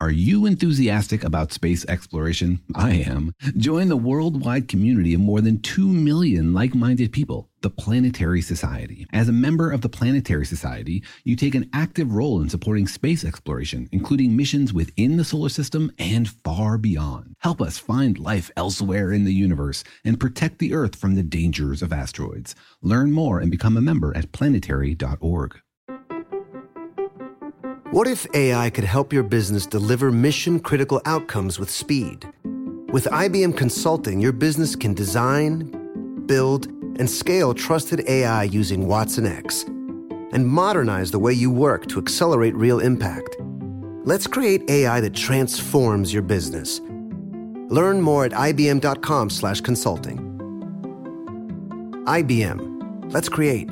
Are you enthusiastic about space exploration? I am. Join the worldwide community of more than 2 million like-minded people, the Planetary Society. As a member of the Planetary Society, you take an active role in supporting space exploration, including missions within the solar system and far beyond. Help us find life elsewhere in the universe and protect the Earth from the dangers of asteroids. Learn more and become a member at planetary.org. What if AI could help your business deliver mission-critical outcomes with speed? With IBM Consulting, your business can design, build, and scale trusted AI using Watson X and modernize the way you work to accelerate real impact. Let's create AI that transforms your business. Learn more at ibm.com/consulting. IBM. Let's create.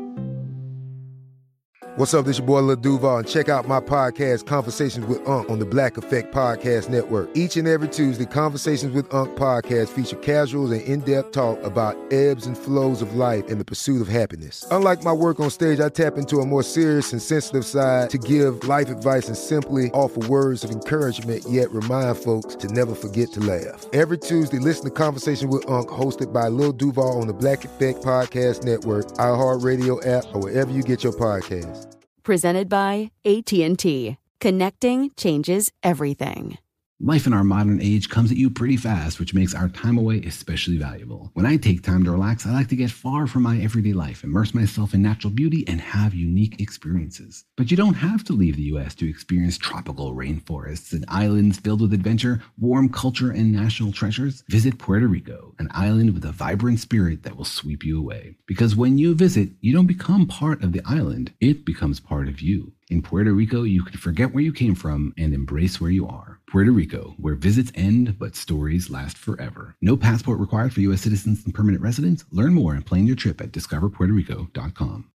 What's up, this your boy Lil Duval, and check out my podcast, Conversations with Unc, on the Black Effect Podcast Network. Each and every Tuesday, Conversations with Unc podcast feature casual and in-depth talk about ebbs and flows of life and the pursuit of happiness. Unlike my work on stage, I tap into a more serious and sensitive side to give life advice and simply offer words of encouragement, yet remind folks to never forget to laugh. Every Tuesday, listen to Conversation with Unc, hosted by Lil Duval on the Black Effect Podcast Network, iHeartRadio app, or wherever you get your podcasts. Presented by AT&T. Connecting changes everything. Life in our modern age comes at you pretty fast, which makes our time away especially valuable. When I take time to relax, I like to get far from my everyday life, immerse myself in natural beauty, and have unique experiences. But you don't have to leave the U.S. to experience tropical rainforests and islands filled with adventure, warm culture, and national treasures. Visit Puerto Rico, an island with a vibrant spirit that will sweep you away. Because when you visit, you don't become part of the island, it becomes part of you. In Puerto Rico, you can forget where you came from and embrace where you are. Puerto Rico, where visits end, but stories last forever. No passport required for U.S. citizens and permanent residents. Learn more and plan your trip at discoverpuertorico.com.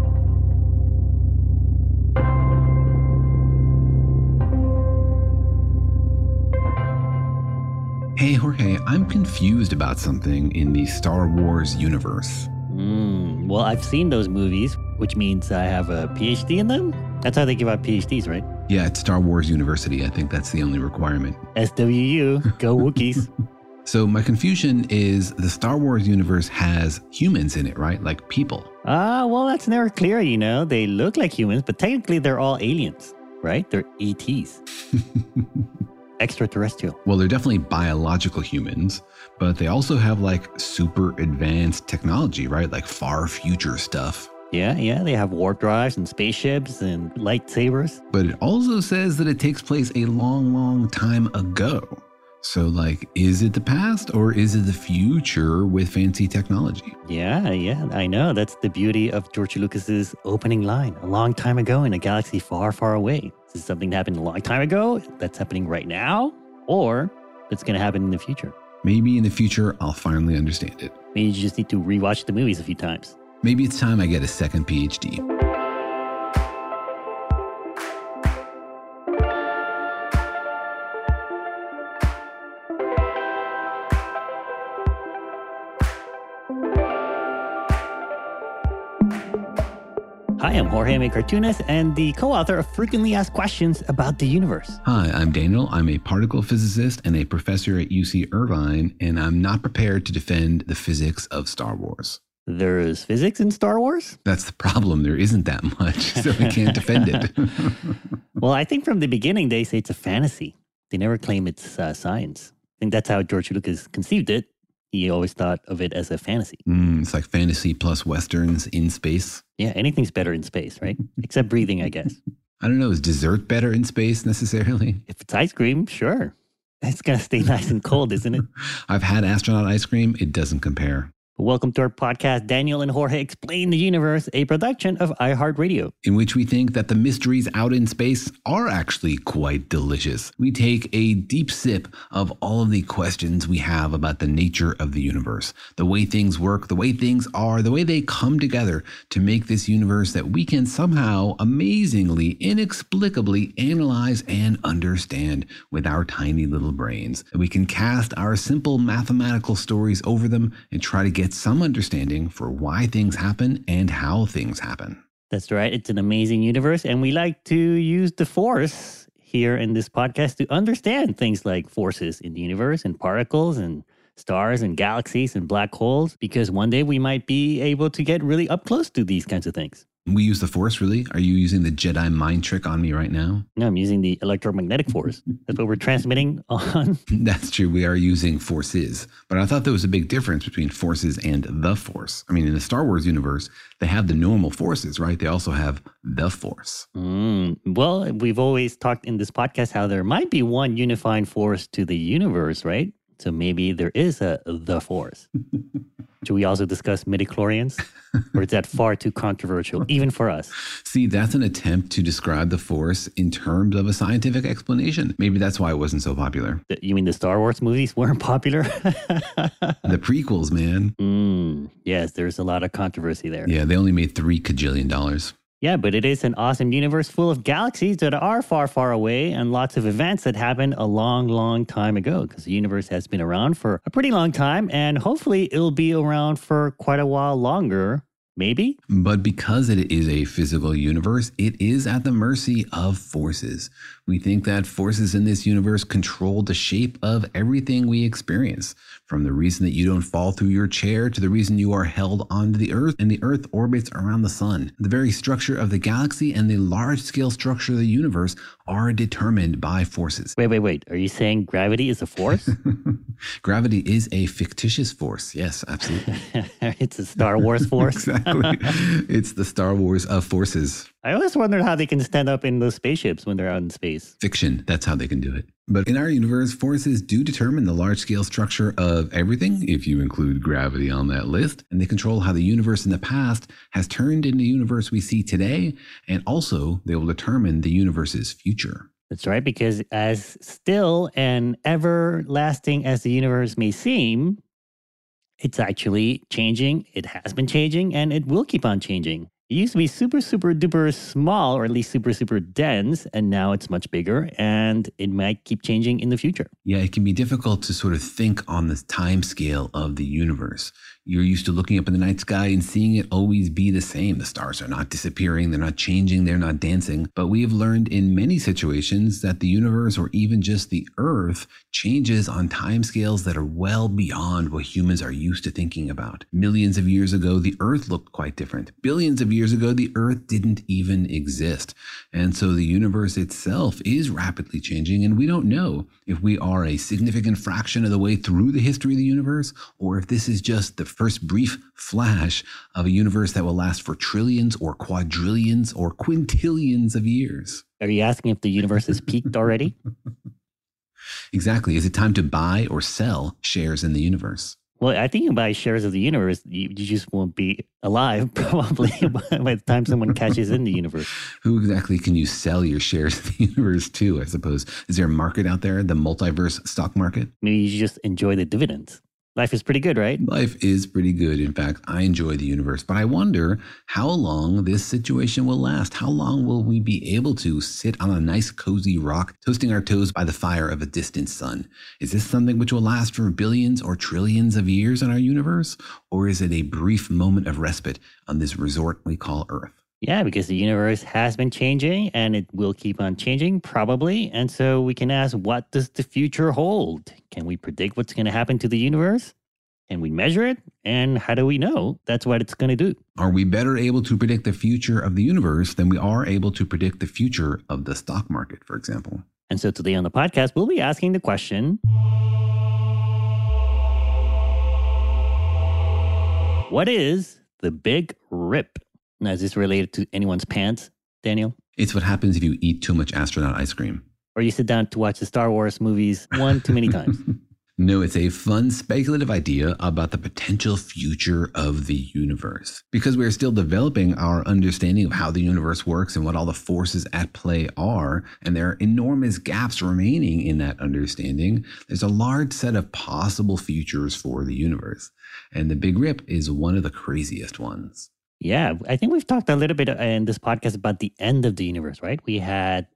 Hey, Jorge, I'm confused about something in the Star Wars universe. Well, I've seen those movies, which means I have a PhD in them. That's how they give out PhDs, right? Yeah, it's Star Wars University. I think that's the only requirement. SWU, go Wookiees. So my confusion is the Star Wars universe has humans in it, right? Like people. Well, that's never clear, you know. They look like humans, but technically they're all aliens, right? They're ETs. Extraterrestrial. Well, they're definitely biological humans, but they also have like super advanced technology, right? Like far future stuff. Yeah, they have warp drives and spaceships and lightsabers. But it also says that it takes place a long, long time ago. So like, is it the past or is it the future with fancy technology? Yeah, I know. That's the beauty of George Lucas's opening line. A long time ago in a galaxy far, far away. Is this something that happened a long time ago that's happening right now? Or it's going to happen in the future? Maybe in the future, I'll finally understand it. Maybe you just need to rewatch the movies a few times. Maybe it's time I get a second PhD. Hi, I'm Jorge M. Cartoonist and the co-author of Frequently Asked Questions About the Universe. Hi, I'm Daniel. I'm a particle physicist and a professor at UC Irvine, and I'm not prepared to defend the physics of Star Wars. There's physics in Star Wars? That's the problem. There isn't that much, so we can't defend it. Well, I think from the beginning they say it's a fantasy. They never claim it's science. I think that's how George Lucas conceived it. He always thought of it as a fantasy. It's like fantasy plus Westerns in space. Yeah, anything's better in space, right? Except breathing, I guess. I don't know. Is dessert better in space necessarily? If it's ice cream, sure. It's going to stay nice and cold, isn't it? I've had astronaut ice cream. It doesn't compare. Welcome to our podcast, Daniel and Jorge Explain the Universe, a production of iHeartRadio. In which we think that the mysteries out in space are actually quite delicious. We take a deep sip of all of the questions we have about the nature of the universe, the way things work, the way things are, the way they come together to make this universe that we can somehow, amazingly, inexplicably analyze and understand with our tiny little brains. We can cast our simple mathematical stories over them and try to get some understanding for why things happen and how things happen. That's right. It's an amazing universe, and we like to use the Force here in this podcast to understand things like forces in the universe and particles and stars and galaxies and black holes, because one day we might be able to get really up close to these kinds of things. We use the Force, really? Are you using the Jedi mind trick on me right now? No, I'm using the electromagnetic force. That's what we're transmitting on. That's true. We are using forces. But I thought there was a big difference between forces and the Force. I mean, in the Star Wars universe, they have the normal forces, right? They also have the Force. Well, we've always talked in this podcast how there might be one unifying force to the universe, right? So maybe there is the Force. Should we also discuss midichlorians? Or is that far too controversial, even for us? See, that's an attempt to describe the Force in terms of a scientific explanation. Maybe that's why it wasn't so popular. You mean the Star Wars movies weren't popular? The prequels, man. Yes, there's a lot of controversy there. Yeah, they only made $3 kajillion. Yeah, but it is an awesome universe full of galaxies that are far, far away and lots of events that happened a long, long time ago, because the universe has been around for a pretty long time, and hopefully it'll be around for quite a while longer. Maybe? But because it is a physical universe, it is at the mercy of forces. We think that forces in this universe control the shape of everything we experience, from the reason that you don't fall through your chair to the reason you are held onto the Earth and the Earth orbits around the sun. The very structure of the galaxy and the large-scale structure of the universe are determined by forces. Wait. Are you saying gravity is a force? Gravity is a fictitious force. Yes, absolutely. It's a Star Wars force. Exactly. It's the Star Wars of forces. I always wondered how they can stand up in those spaceships when they're out in space. Fiction. That's how they can do it. But in our universe, forces do determine the large-scale structure of everything, if you include gravity on that list. And they control how the universe in the past has turned into the universe we see today. And also, they will determine the universe's future. That's right, because as still and everlasting as the universe may seem, it's actually changing. It has been changing, and it will keep on changing. It used to be super, super duper small, or at least super, super dense, and now it's much bigger, and it might keep changing in the future. Yeah, it can be difficult to sort of think on the time scale of the universe. You're used to looking up in the night sky and seeing it always be the same. The stars are not disappearing, they're not changing, they're not dancing. But we have learned in many situations that the universe, or even just the Earth, changes on time scales that are well beyond what humans are used to thinking about. Millions of years ago, the Earth looked quite different. Billions of years ago, the Earth didn't even exist. And so the universe itself is rapidly changing, and we don't know if we are a significant fraction of the way through the history of the universe, or if this is just the first brief flash of a universe that will last for trillions or quadrillions or quintillions of years. Are you asking if the universe has peaked already? Exactly. Is it time to buy or sell shares in the universe? Well, I think you buy shares of the universe, you just won't be alive probably by the time someone cashes in the universe. Who exactly can you sell your shares of the universe to, I suppose? Is there a market out there, the multiverse stock market? Maybe you just enjoy the dividends. Life is pretty good, right? Life is pretty good. In fact, I enjoy the universe, but I wonder how long this situation will last. How long will we be able to sit on a nice cozy rock, toasting our toes by the fire of a distant sun? Is this something which will last for billions or trillions of years in our universe? Or is it a brief moment of respite on this resort we call Earth? Yeah, because the universe has been changing and it will keep on changing probably. And so we can ask, what does the future hold? Can we predict what's going to happen to the universe? Can we measure it? And how do we know that's what it's going to do? Are we better able to predict the future of the universe than we are able to predict the future of the stock market, for example? And so today on the podcast, we'll be asking the question, what is the Big Rip? Now, is this related to anyone's pants, Daniel? It's what happens if you eat too much astronaut ice cream. Or you sit down to watch the Star Wars movies one too many times. No, it's a fun, speculative idea about the potential future of the universe. Because we're still developing our understanding of how the universe works and what all the forces at play are, and there are enormous gaps remaining in that understanding, there's a large set of possible futures for the universe. And the Big Rip is one of the craziest ones. Yeah, I think we've talked a little bit in this podcast about the end of the universe, right? We had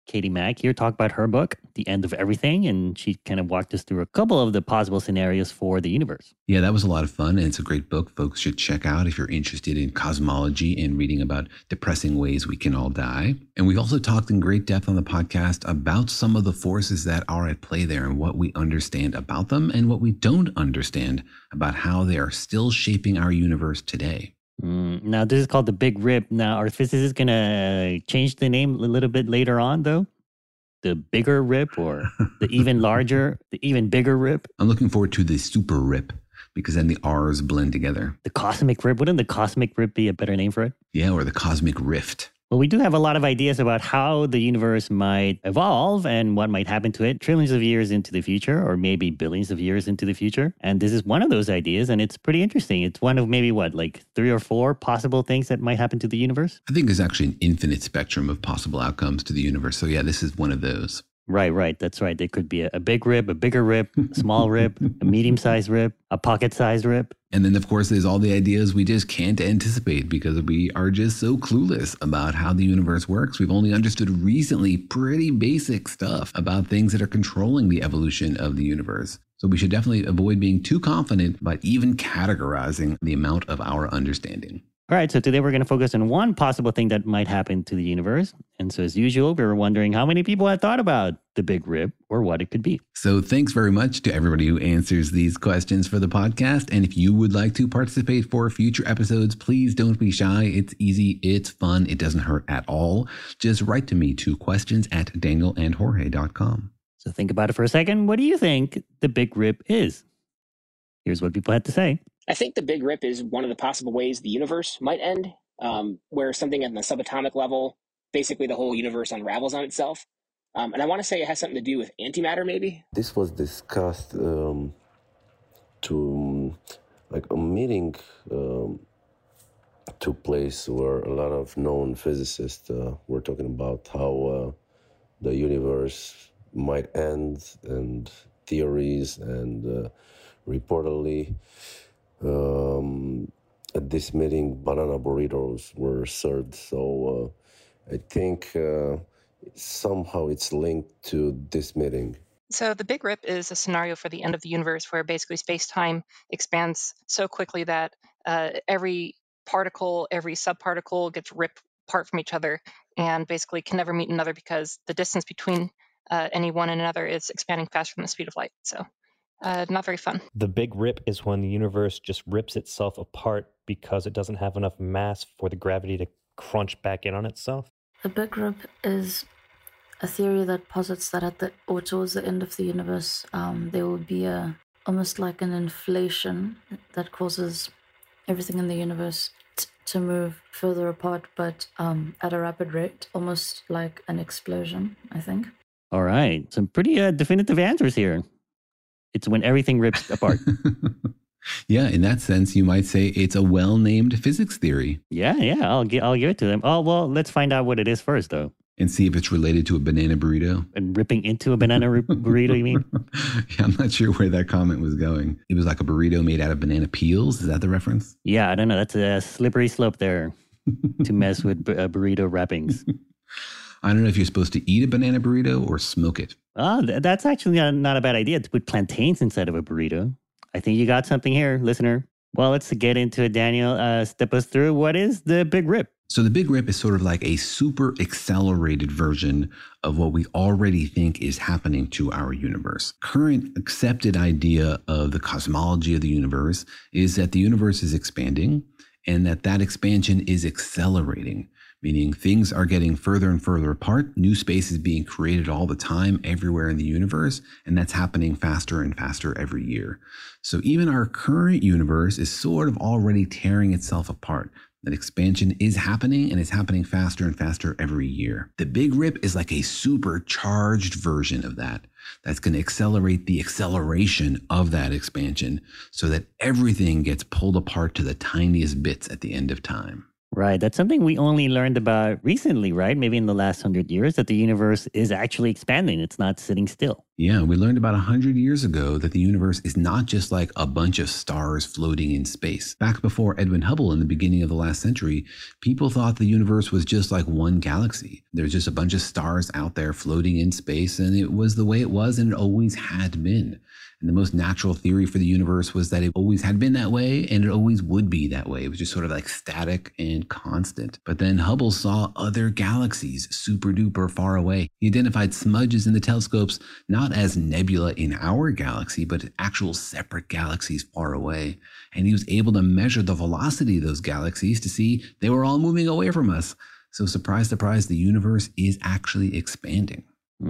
Katie Mack here talk about her book, The End of Everything, and she kind of walked us through a couple of the possible scenarios for the universe. Yeah, that was a lot of fun, and it's a great book folks should check out if you're interested in cosmology and reading about depressing ways we can all die. And we've also talked in great depth on the podcast about some of the forces that are at play there and what we understand about them and what we don't understand about how they are still shaping our universe today. Now, this is called the Big Rip. Now, are physicists going to change the name a little bit later on, though? The Bigger Rip or the even larger, the even bigger rip? I'm looking forward to the Super Rip because then the R's blend together. The Cosmic Rip. Wouldn't the Cosmic Rip be a better name for it? Yeah, or the Cosmic Rift. Well, we do have a lot of ideas about how the universe might evolve and what might happen to it trillions of years into the future, or maybe billions of years into the future. And this is one of those ideas, and it's pretty interesting. It's one of maybe like 3 or 4 possible things that might happen to the universe? I think there's actually an infinite spectrum of possible outcomes to the universe. So yeah, this is one of those. Right. That's right. There could be a big rip, a bigger rip, a small rip, a medium-sized rip, a pocket-sized rip. And then, of course, there's all the ideas we just can't anticipate because we are just so clueless about how the universe works. We've only understood recently pretty basic stuff about things that are controlling the evolution of the universe. So we should definitely avoid being too confident about even categorizing the amount of our understanding. All right, so today we're going to focus on one possible thing that might happen to the universe. And so as usual, we were wondering how many people had thought about the Big Rip or what it could be. So thanks very much to everybody who answers these questions for the podcast. And if you would like to participate for future episodes, please don't be shy. It's easy. It's fun. It doesn't hurt at all. Just write to me to questions@danielandjorge.com. So think about it for a second. What do you think the Big Rip is? Here's what people had to say. I think the Big Rip is one of the possible ways the universe might end, where something at the subatomic level, basically the whole universe unravels on itself. And I want to say it has something to do with antimatter, maybe. This was discussed a meeting took place where a lot of known physicists were talking about how the universe might end and theories and reportedly at this meeting, banana burritos were served. So I think somehow it's linked to this meeting. So the Big Rip is a scenario for the end of the universe where basically space-time expands so quickly that every particle, every subparticle gets ripped apart from each other and basically can never meet another because the distance between any one and another is expanding faster than the speed of light. So not very fun. The Big Rip is when the universe just rips itself apart because it doesn't have enough mass for the gravity to crunch back in on itself. The Big Rip is a theory that posits that towards the end of the universe, there will be almost like an inflation that causes everything in the universe to move further apart, but at a rapid rate, almost like an explosion, I think. All right. Some pretty definitive answers here. It's when everything rips apart. Yeah, in that sense, you might say it's a well-named physics theory. Yeah, I'll give it to them. Oh, well, let's find out what it is first, though. And see if it's related to a banana burrito. And ripping into a banana burrito, you mean? Yeah, I'm not sure where that comment was going. It was like a burrito made out of banana peels. Is that the reference? Yeah, I don't know. That's a slippery slope there to mess with burrito wrappings. I don't know if you're supposed to eat a banana burrito or smoke it. Oh, that's actually not a bad idea to put plantains inside of a burrito. I think you got something here, listener. Well, let's get into it, Daniel. Step us through. What is the Big Rip? So the Big Rip is sort of like a super accelerated version of what we already think is happening to our universe. Current accepted idea of the cosmology of the universe is that the universe is expanding and that expansion is accelerating, meaning things are getting further and further apart. New space is being created all the time, everywhere in the universe, and that's happening faster and faster every year. So even our current universe is sort of already tearing itself apart. That expansion is happening, and it's happening faster and faster every year. The Big Rip is like a supercharged version of that. That's going to accelerate the acceleration of that expansion so that everything gets pulled apart to the tiniest bits at the end of time. Right. That's something we only learned about recently, right? Maybe in the last 100 years, that the universe is actually expanding. It's not sitting still. Yeah, we learned about 100 years ago that the universe is not just like a bunch of stars floating in space. Back before Edwin Hubble in the beginning of the last century, people thought the universe was just like one galaxy. There's just a bunch of stars out there floating in space, and it was the way it was, and it always had been. And the most natural theory for the universe was that it always had been that way, and it always would be that way. It was just sort of like static and constant. But then Hubble saw other galaxies super duper far away. He identified smudges in the telescopes, not as nebula in our galaxy, but actual separate galaxies far away. And he was able to measure the velocity of those galaxies to see they were all moving away from us. So surprise, surprise, the universe is actually expanding.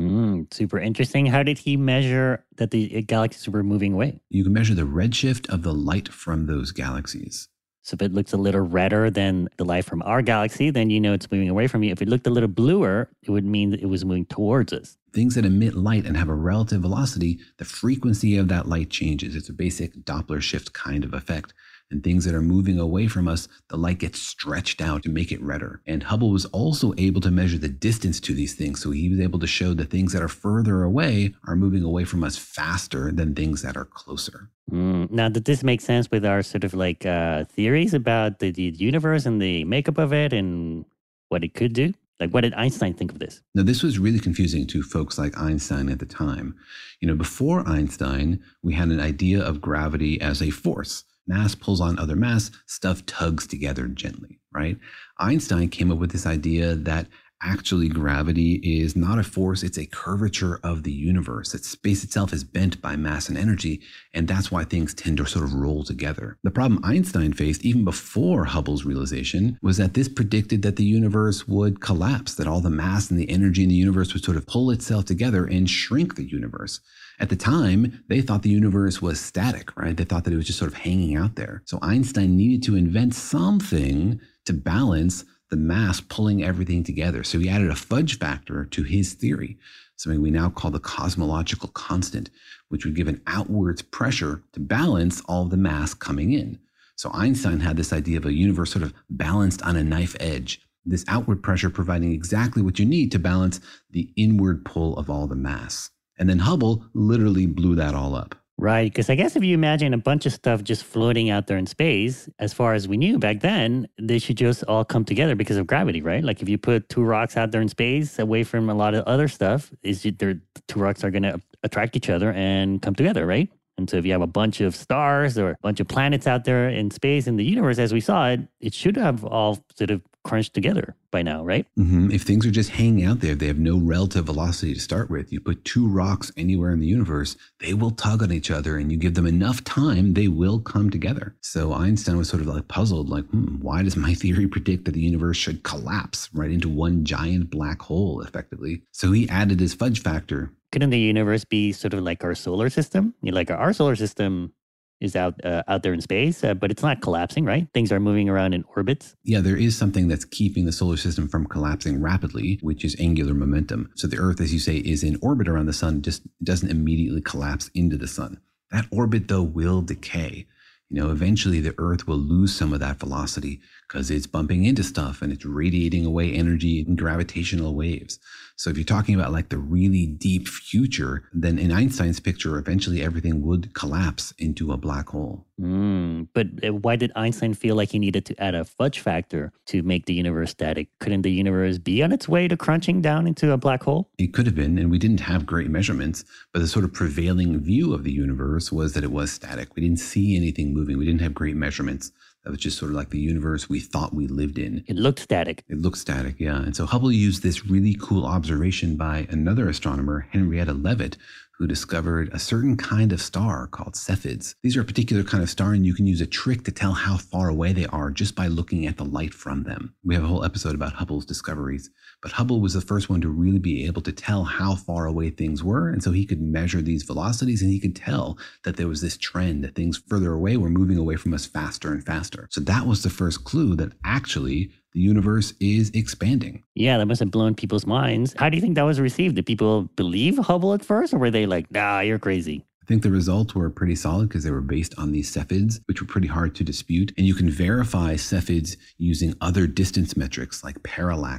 Super interesting. How did he measure that the galaxies were moving away? You can measure the redshift of the light from those galaxies. So if it looks a little redder than the light from our galaxy, then you know it's moving away from you. If it looked a little bluer, it would mean that it was moving towards us. Things that emit light and have a relative velocity, the frequency of that light changes. It's a basic Doppler shift kind of effect. And things that are moving away from us, the light gets stretched out to make it redder. And Hubble was also able to measure the distance to these things. So he was able to show that things that are further away are moving away from us faster than things that are closer. Now, did this make sense with our sort of like theories about the universe and the makeup of it and what it could do? Like, what did Einstein think of this? Now, this was really confusing to folks like Einstein at the time. Before Einstein, we had an idea of gravity as a force. Mass pulls on other mass, stuff tugs together gently, right? Einstein came up with this idea that actually gravity is not a force, it's a curvature of the universe, that space itself is bent by mass and energy, and that's why things tend to sort of roll together. The problem Einstein faced, even before Hubble's realization, was that this predicted that the universe would collapse, that all the mass and the energy in the universe would sort of pull itself together and shrink the universe. At the time, they thought the universe was static, right? They thought that it was just sort of hanging out there. So Einstein needed to invent something to balance the mass pulling everything together. So he added a fudge factor to his theory, something we now call the cosmological constant, which would give an outwards pressure to balance all of the mass coming in. So Einstein had this idea of a universe sort of balanced on a knife edge, this outward pressure providing exactly what you need to balance the inward pull of all the mass. And then Hubble literally blew that all up. Right, because I guess if you imagine a bunch of stuff just floating out there in space, as far as we knew back then, they should just all come together because of gravity, right? Like if you put two rocks out there in space away from a lot of other stuff, two rocks are going to attract each other and come together, right? And so if you have a bunch of stars or a bunch of planets out there in space in the universe, as we saw it, it should have all sort of crunched together by now, right? Mm-hmm. If things are just hanging out there, they have no relative velocity to start with. You put two rocks anywhere in the universe, they will tug on each other, and you give them enough time, they will come together. So Einstein was sort of like puzzled, like, why does my theory predict that the universe should collapse right into one giant black hole, effectively? So he added his fudge factor. Couldn't the universe be sort of like our solar system? Like our solar system is out there in space, but it's not collapsing, right? Things are moving around in orbits. Yeah, there is something that's keeping the solar system from collapsing rapidly, which is angular momentum. So the Earth, as you say, is in orbit around the sun, just doesn't immediately collapse into the sun. That orbit, though, will decay. Eventually the Earth will lose some of that velocity because it's bumping into stuff and it's radiating away energy in gravitational waves. So if you're talking about like the really deep future, then in Einstein's picture, eventually everything would collapse into a black hole. But why did Einstein feel like he needed to add a fudge factor to make the universe static? Couldn't the universe be on its way to crunching down into a black hole? It could have been, and we didn't have great measurements, but the sort of prevailing view of the universe was that it was static. We didn't see anything moving. We didn't have great measurements. That was just sort of like the universe we thought we lived in. It looked static. It looked static, yeah. And so Hubble used this really cool observation by another astronomer, Henrietta Leavitt, who discovered a certain kind of star called Cephids. These are a particular kind of star, and you can use a trick to tell how far away they are just by looking at the light from them. We have a whole episode about Hubble's discoveries, but Hubble was the first one to really be able to tell how far away things were, and so he could measure these velocities, and he could tell that there was this trend that things further away were moving away from us faster and faster. So that was the first clue that actually the universe is expanding. Yeah, that must have blown people's minds. How do you think that was received? Did people believe Hubble at first, or were they like, nah, you're crazy? I think the results were pretty solid because they were based on these Cephids, which were pretty hard to dispute. And you can verify Cephids using other distance metrics like parallax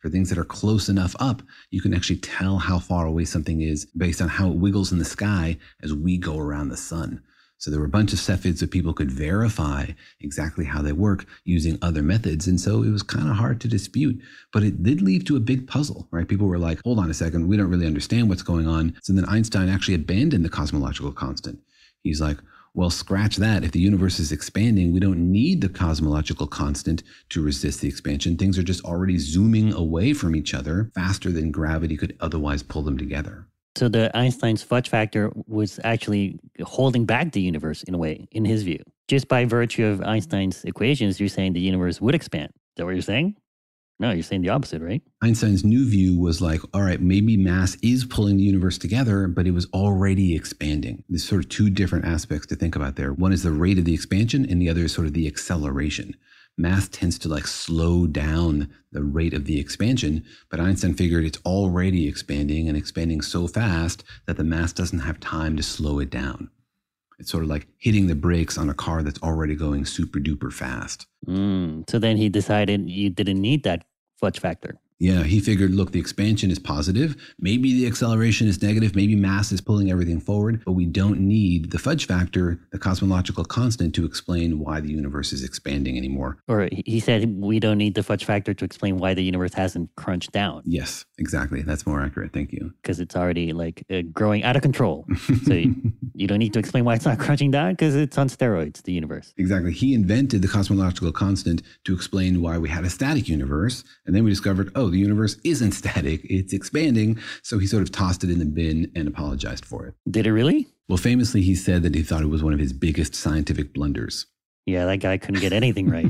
For things that are close enough up, you can actually tell how far away something is based on how it wiggles in the sky as we go around the sun. So there were a bunch of Cepheids that people could verify exactly how they work using other methods. And so it was kind of hard to dispute, but it did lead to a big puzzle, right? People were like, hold on a second, we don't really understand what's going on. So then Einstein actually abandoned the cosmological constant. He's like, well, scratch that. If the universe is expanding, we don't need the cosmological constant to resist the expansion. Things are just already zooming away from each other faster than gravity could otherwise pull them together. So the Einstein's fudge factor was actually holding back the universe in a way, in his view. Just by virtue of Einstein's equations, you're saying the universe would expand. Is that what you're saying? No, you're saying the opposite, right? Einstein's new view was like, all right, maybe mass is pulling the universe together, but it was already expanding. There's sort of two different aspects to think about there. One is the rate of the expansion, and the other is sort of the acceleration. Mass tends to like slow down the rate of the expansion, but Einstein figured it's already expanding and expanding so fast that the mass doesn't have time to slow it down. It's sort of like hitting the brakes on a car that's already going super duper fast. So then he decided you didn't need that fudge factor. Yeah, he figured, look, the expansion is positive. Maybe the acceleration is negative. Maybe mass is pulling everything forward, but we don't need the fudge factor, the cosmological constant, to explain why the universe is expanding anymore. Or he said we don't need the fudge factor to explain why the universe hasn't crunched down. Yes, exactly. That's more accurate. Thank you. Because it's already like growing out of control. So you don't need to explain why it's not crunching down because it's on steroids, the universe. Exactly. He invented the cosmological constant to explain why we had a static universe. And then we discovered, oh, the universe isn't static, it's expanding. So he sort of tossed it in the bin and apologized for it. Did it really? Well, famously, he said that he thought it was one of his biggest scientific blunders. Yeah, that guy couldn't get anything right.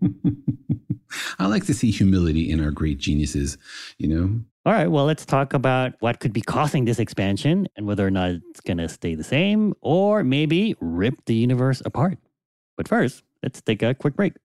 I like to see humility in our great geniuses, you know? All right, well, let's talk about what could be causing this expansion and whether or not it's going to stay the same or maybe rip the universe apart. But first, let's take a quick break.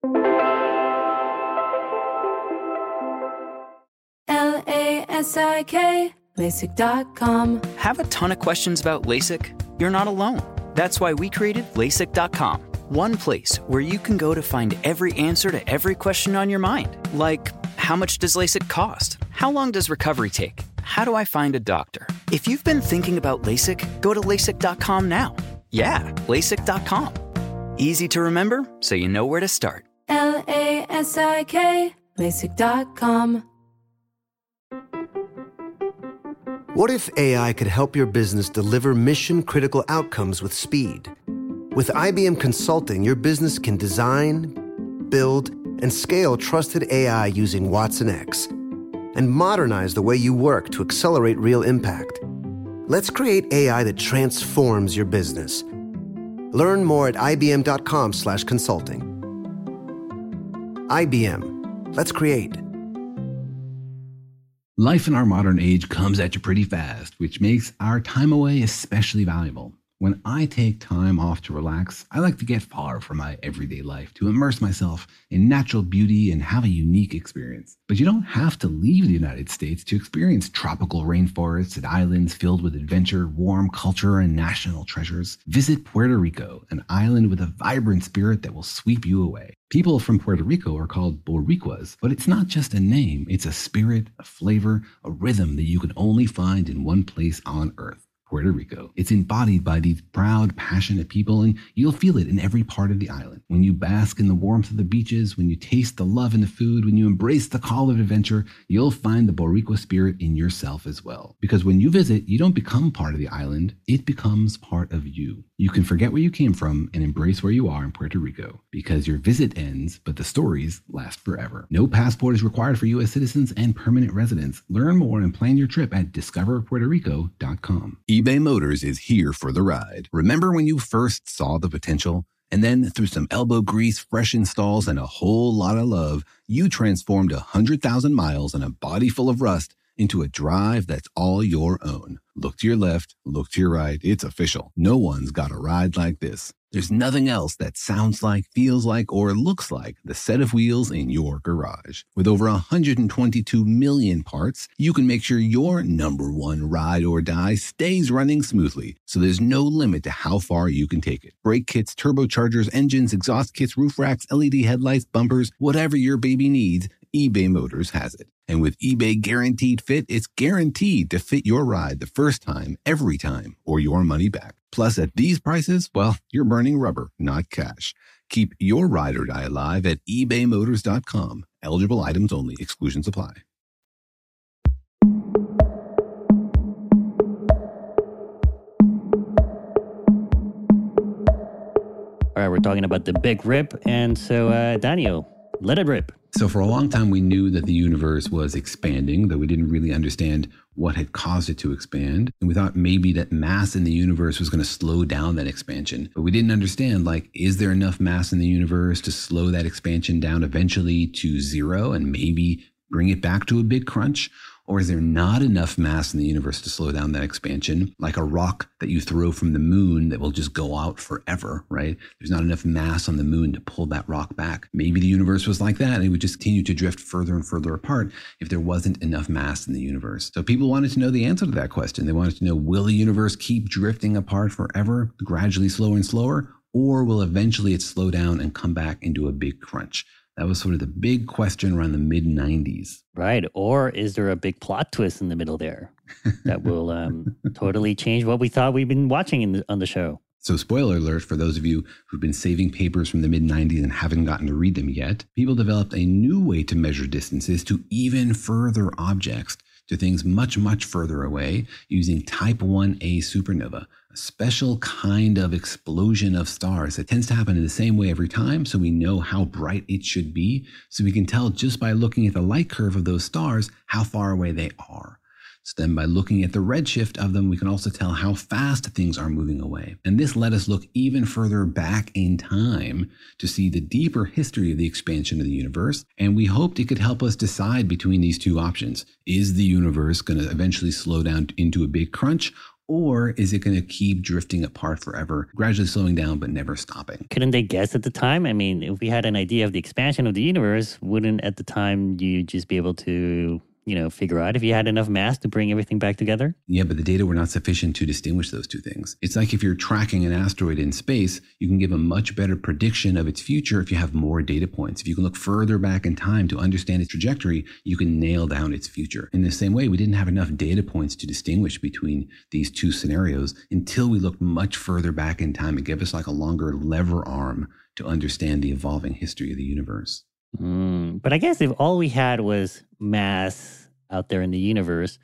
LASIK, LASIK.com. Have a ton of questions about LASIK? You're not alone. That's why we created LASIK.com. One place where you can go to find every answer to every question on your mind. Like, how much does LASIK cost? How long does recovery take? How do I find a doctor? If you've been thinking about LASIK, go to LASIK.com now. Yeah, LASIK.com. Easy to remember, so you know where to start. LASIK, LASIK.com. What if AI could help your business deliver mission-critical outcomes with speed? With IBM Consulting, your business can design, build, and scale trusted AI using Watson X and modernize the way you work to accelerate real impact. Let's create AI that transforms your business. Learn more at ibm.com/consulting. IBM. Let's create. Life in our modern age comes at you pretty fast, which makes our time away especially valuable. When I take time off to relax, I like to get far from my everyday life, to immerse myself in natural beauty and have a unique experience. But you don't have to leave the United States to experience tropical rainforests and islands filled with adventure, warm culture, and national treasures. Visit Puerto Rico, an island with a vibrant spirit that will sweep you away. People from Puerto Rico are called Boricuas, but it's not just a name. It's a spirit, a flavor, a rhythm that you can only find in one place on Earth. Puerto Rico. It's embodied by these proud, passionate people, and you'll feel it in every part of the island. When you bask in the warmth of the beaches, when you taste the love in the food, when you embrace the call of adventure, you'll find the Boricua spirit in yourself as well. Because when you visit, you don't become part of the island, it becomes part of you. You can forget where you came from and embrace where you are in Puerto Rico, because your visit ends, but the stories last forever. No passport is required for U.S. citizens and permanent residents. Learn more and plan your trip at discoverpuertorico.com. eBay Motors is here for the ride. Remember when you first saw the potential? And then through some elbow grease, fresh installs, and a whole lot of love, you transformed 100,000 miles and a body full of rust into a drive that's all your own. Look to your left, look to your right. It's official. No one's got a ride like this. There's nothing else that sounds like, feels like, or looks like the set of wheels in your garage. With over 122 million parts, you can make sure your number one ride or die stays running smoothly, so there's no limit to how far you can take it. Brake kits, turbochargers, engines, exhaust kits, roof racks, LED headlights, bumpers, whatever your baby needs, eBay Motors has it. And with eBay Guaranteed Fit, it's guaranteed to fit your ride the first time, every time, or your money back. Plus, at these prices, well, you're burning rubber, not cash. Keep your ride or die alive at ebaymotors.com. Eligible items only. Exclusions apply. All right, we're talking about the big rip. And so, Daniel, let it rip. So for a long time, we knew that the universe was expanding, though we didn't really understand what had caused it to expand. And we thought maybe that mass in the universe was going to slow down that expansion. But we didn't understand, like, is there enough mass in the universe to slow that expansion down eventually to zero and maybe bring it back to a big crunch? Or is there not enough mass in the universe to slow down that expansion, like a rock that you throw from the moon that will just go out forever, right? There's not enough mass on the moon to pull that rock back. Maybe the universe was like that and it would just continue to drift further and further apart if there wasn't enough mass in the universe. So people wanted to know the answer to that question. They wanted to know, will the universe keep drifting apart forever, gradually slower and slower, or will eventually it slow down and come back into a big crunch? That was sort of the big question around the mid-90s. Right. Or is there a big plot twist in the middle there that will totally change what we thought we've been watching on the show? So spoiler alert for those of you who've been saving papers from the mid-90s and haven't gotten to read them yet, people developed a new way to measure distances to even further objects, to things much, much further away, using Type 1a supernova, a special kind of explosion of stars that tends to happen in the same way every time, so we know how bright it should be, so we can tell just by looking at the light curve of those stars how far away they are. So then by looking at the redshift of them, we can also tell how fast things are moving away. And this let us look even further back in time to see the deeper history of the expansion of the universe. And we hoped it could help us decide between these two options. Is the universe going to eventually slow down into a big crunch? Or is it going to keep drifting apart forever, gradually slowing down but never stopping? Couldn't they guess at the time? I mean, if we had an idea of the expansion of the universe, wouldn't at the time you just be able to, figure out if you had enough mass to bring everything back together? Yeah, but the data were not sufficient to distinguish those two things. It's like if you're tracking an asteroid in space, you can give a much better prediction of its future if you have more data points. If you can look further back in time to understand its trajectory, you can nail down its future. In the same way, we didn't have enough data points to distinguish between these two scenarios until we looked much further back in time. It gave us like a longer lever arm to understand the evolving history of the universe. But I guess if all we had was mass out there in the universe,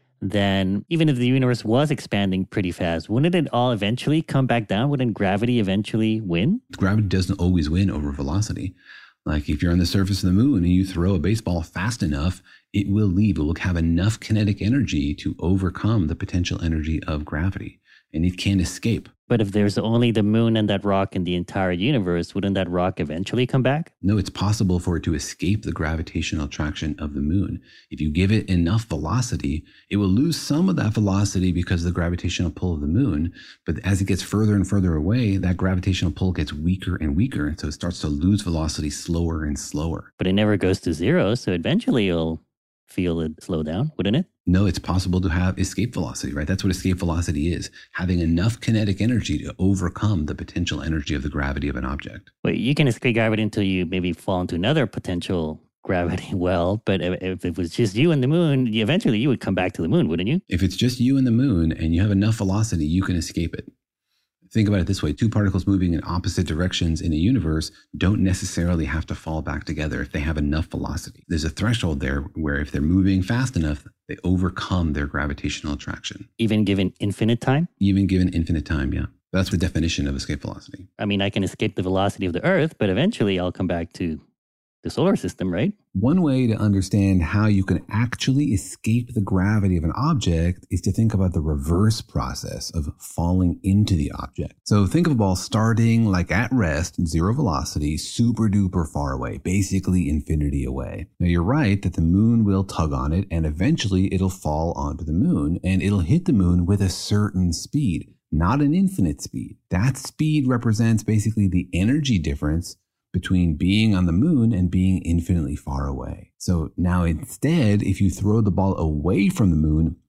then even if the universe was expanding pretty fast, wouldn't it all eventually come back down? Wouldn't gravity eventually win? Gravity doesn't always win over velocity. Like if you're on the surface of the moon and you throw a baseball fast enough, it will leave. It will have enough kinetic energy to overcome the potential energy of gravity, and it can't escape. But if there's only the moon and that rock in the entire universe, wouldn't that rock eventually come back? No, it's possible for it to escape the gravitational attraction of the moon. If you give it enough velocity, it will lose some of that velocity because of the gravitational pull of the moon. But as it gets further and further away, that gravitational pull gets weaker and weaker. And so it starts to lose velocity slower and slower. But it never goes to zero. So eventually you'll feel it slow down, wouldn't it? No, it's possible to have escape velocity, right? That's what escape velocity is, having enough kinetic energy to overcome the potential energy of the gravity of an object. Wait, you can escape gravity until you maybe fall into another potential gravity well, but if it was just you and the moon, eventually you would come back to the moon, wouldn't you? If it's just you and the moon and you have enough velocity, you can escape it. Think about it this way. Two particles moving in opposite directions in a universe don't necessarily have to fall back together if they have enough velocity. There's a threshold there where if they're moving fast enough, they overcome their gravitational attraction. Even given infinite time? Even given infinite time, yeah. That's the definition of escape velocity. I mean, I can escape the velocity of the Earth, but eventually I'll come back to the solar system, right? One way to understand how you can actually escape the gravity of an object is to think about the reverse process of falling into the object. So think of a ball starting like at rest, zero velocity, super duper far away, basically infinity away. Now you're right that the moon will tug on it and eventually it'll fall onto the moon and it'll hit the moon with a certain speed, not an infinite speed. That speed represents basically the energy difference between being on the moon and being infinitely far away. So now instead, if you throw the ball away from the moon,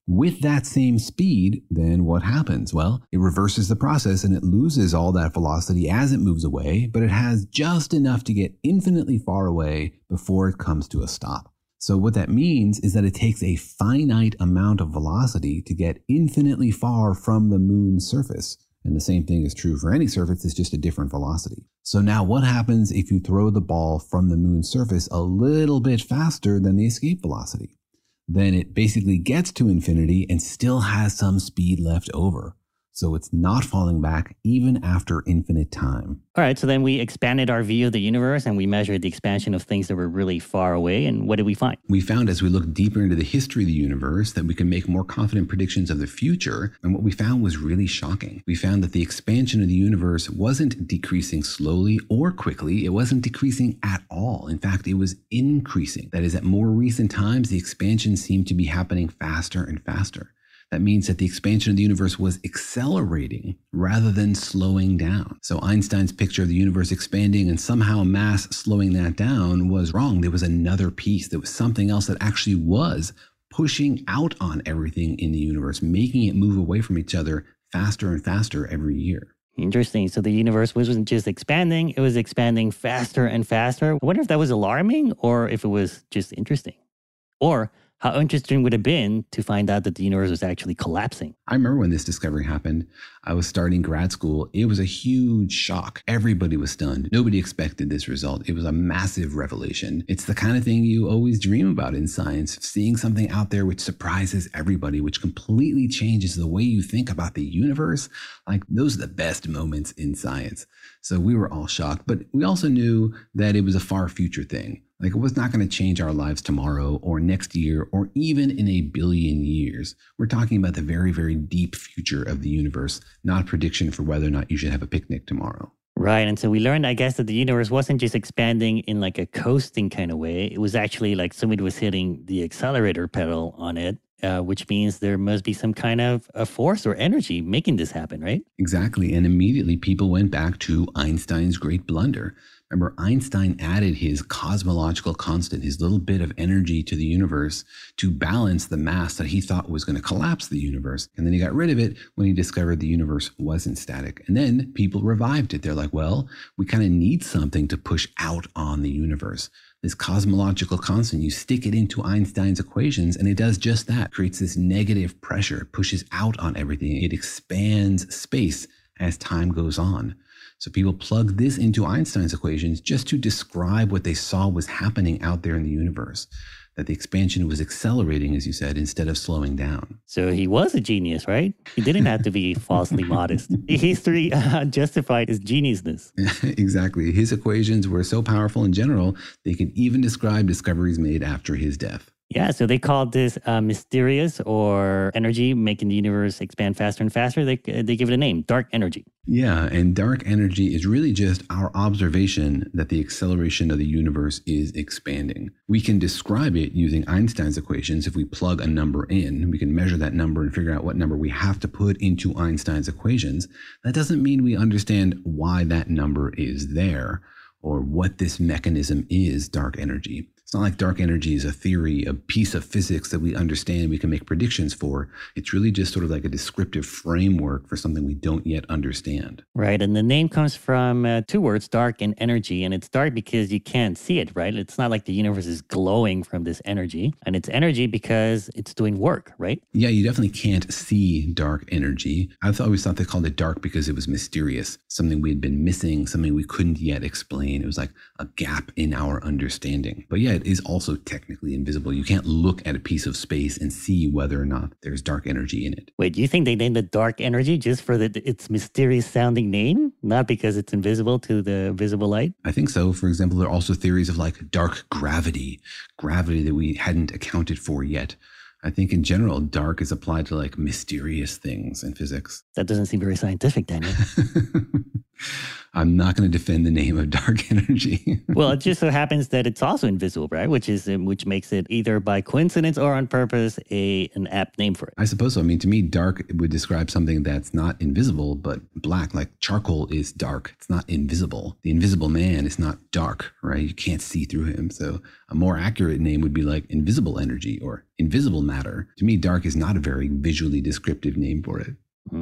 With that same speed, then what happens? Well, it reverses the process and it loses all that velocity as it moves away, but it has just enough to get infinitely far away before it comes to a stop. So what that means is that it takes a finite amount of velocity to get infinitely far from the moon's surface. And the same thing is true for any surface, it's just a different velocity. So now what happens if you throw the ball from the moon's surface a little bit faster than the escape velocity? Then it basically gets to infinity and still has some speed left over. So it's not falling back even after infinite time. All right, so then we expanded our view of the universe and we measured the expansion of things that were really far away. And what did we find? We found as we looked deeper into the history of the universe that we can make more confident predictions of the future. And what we found was really shocking. We found that the expansion of the universe wasn't decreasing slowly or quickly. It wasn't decreasing at all. In fact, it was increasing. That is, at more recent times, the expansion seemed to be happening faster and faster. That means that the expansion of the universe was accelerating rather than slowing down. So Einstein's picture of the universe expanding and somehow mass slowing that down was wrong. There was another piece. There was something else that actually was pushing out on everything in the universe, making it move away from each other faster and faster every year. Interesting. So the universe wasn't just expanding, it was expanding faster and faster. I wonder if that was alarming or if it was just interesting. Or how interesting would it have been to find out that the universe was actually collapsing? I remember when this discovery happened. I was starting grad school. It was a huge shock. Everybody was stunned. Nobody expected this result. It was a massive revelation. It's the kind of thing you always dream about in science, seeing something out there which surprises everybody, which completely changes the way you think about the universe. Like, those are the best moments in science. So we were all shocked, but we also knew that it was a far future thing. Like, it was not going to change our lives tomorrow or next year or even in a billion years. We're talking about the very, very deep future of the universe, not a prediction for whether or not you should have a picnic tomorrow. Right. And so we learned, I guess, that the universe wasn't just expanding in like a coasting kind of way. It was actually like somebody was hitting the accelerator pedal on it, which means there must be some kind of a force or energy making this happen, right? Exactly. And immediately people went back to Einstein's great blunder. Remember, Einstein added his cosmological constant, his little bit of energy to the universe to balance the mass that he thought was going to collapse the universe. And then he got rid of it when he discovered the universe wasn't static. And then people revived it. They're like, well, we kind of need something to push out on the universe. This cosmological constant, you stick it into Einstein's equations and it does just that. It creates this negative pressure. It pushes out on everything. It expands space as time goes on. So people plugged this into Einstein's equations just to describe what they saw was happening out there in the universe, that the expansion was accelerating, as you said, instead of slowing down. So he was a genius, right? He didn't have to be falsely modest. History justified his geniusness. Exactly. His equations were so powerful in general, they could even describe discoveries made after his death. Yeah, so they called this mysterious or energy making the universe expand faster and faster. They give it a name, dark energy. Yeah, and dark energy is really just our observation that the acceleration of the universe is expanding. We can describe it using Einstein's equations. If we plug a number in, we can measure that number and figure out what number we have to put into Einstein's equations. That doesn't mean we understand why that number is there or what this mechanism is, dark energy. It's not like dark energy is a theory, a piece of physics that we understand, we can make predictions for. It's really just sort of like a descriptive framework for something we don't yet understand. Right. And the name comes from two words, dark and energy. And it's dark because you can't see it, right? It's not like the universe is glowing from this energy. And it's energy because it's doing work, right? Yeah, you definitely can't see dark energy. I've always thought they called it dark because it was mysterious, something we had been missing, something we couldn't yet explain. It was like a gap in our understanding. But yeah, it is also technically invisible. You can't look at a piece of space and see whether or not there's dark energy in it. Wait, do you think they named it dark energy just for its mysterious sounding name? Not because it's invisible to the visible light? I think so. For example, there are also theories of like dark gravity that we hadn't accounted for yet. I think in general, dark is applied to like mysterious things in physics. That doesn't seem very scientific, Daniel. I'm not going to defend the name of dark energy. Well, it just so happens that it's also invisible, right? Which makes it either by coincidence or on purpose an apt name for it. I suppose so. I mean, to me, dark would describe something that's not invisible, but black. Like charcoal is dark. It's not invisible. The invisible man is not dark, right? You can't see through him. So a more accurate name would be like invisible energy or invisible matter. To me, dark is not a very visually descriptive name for it.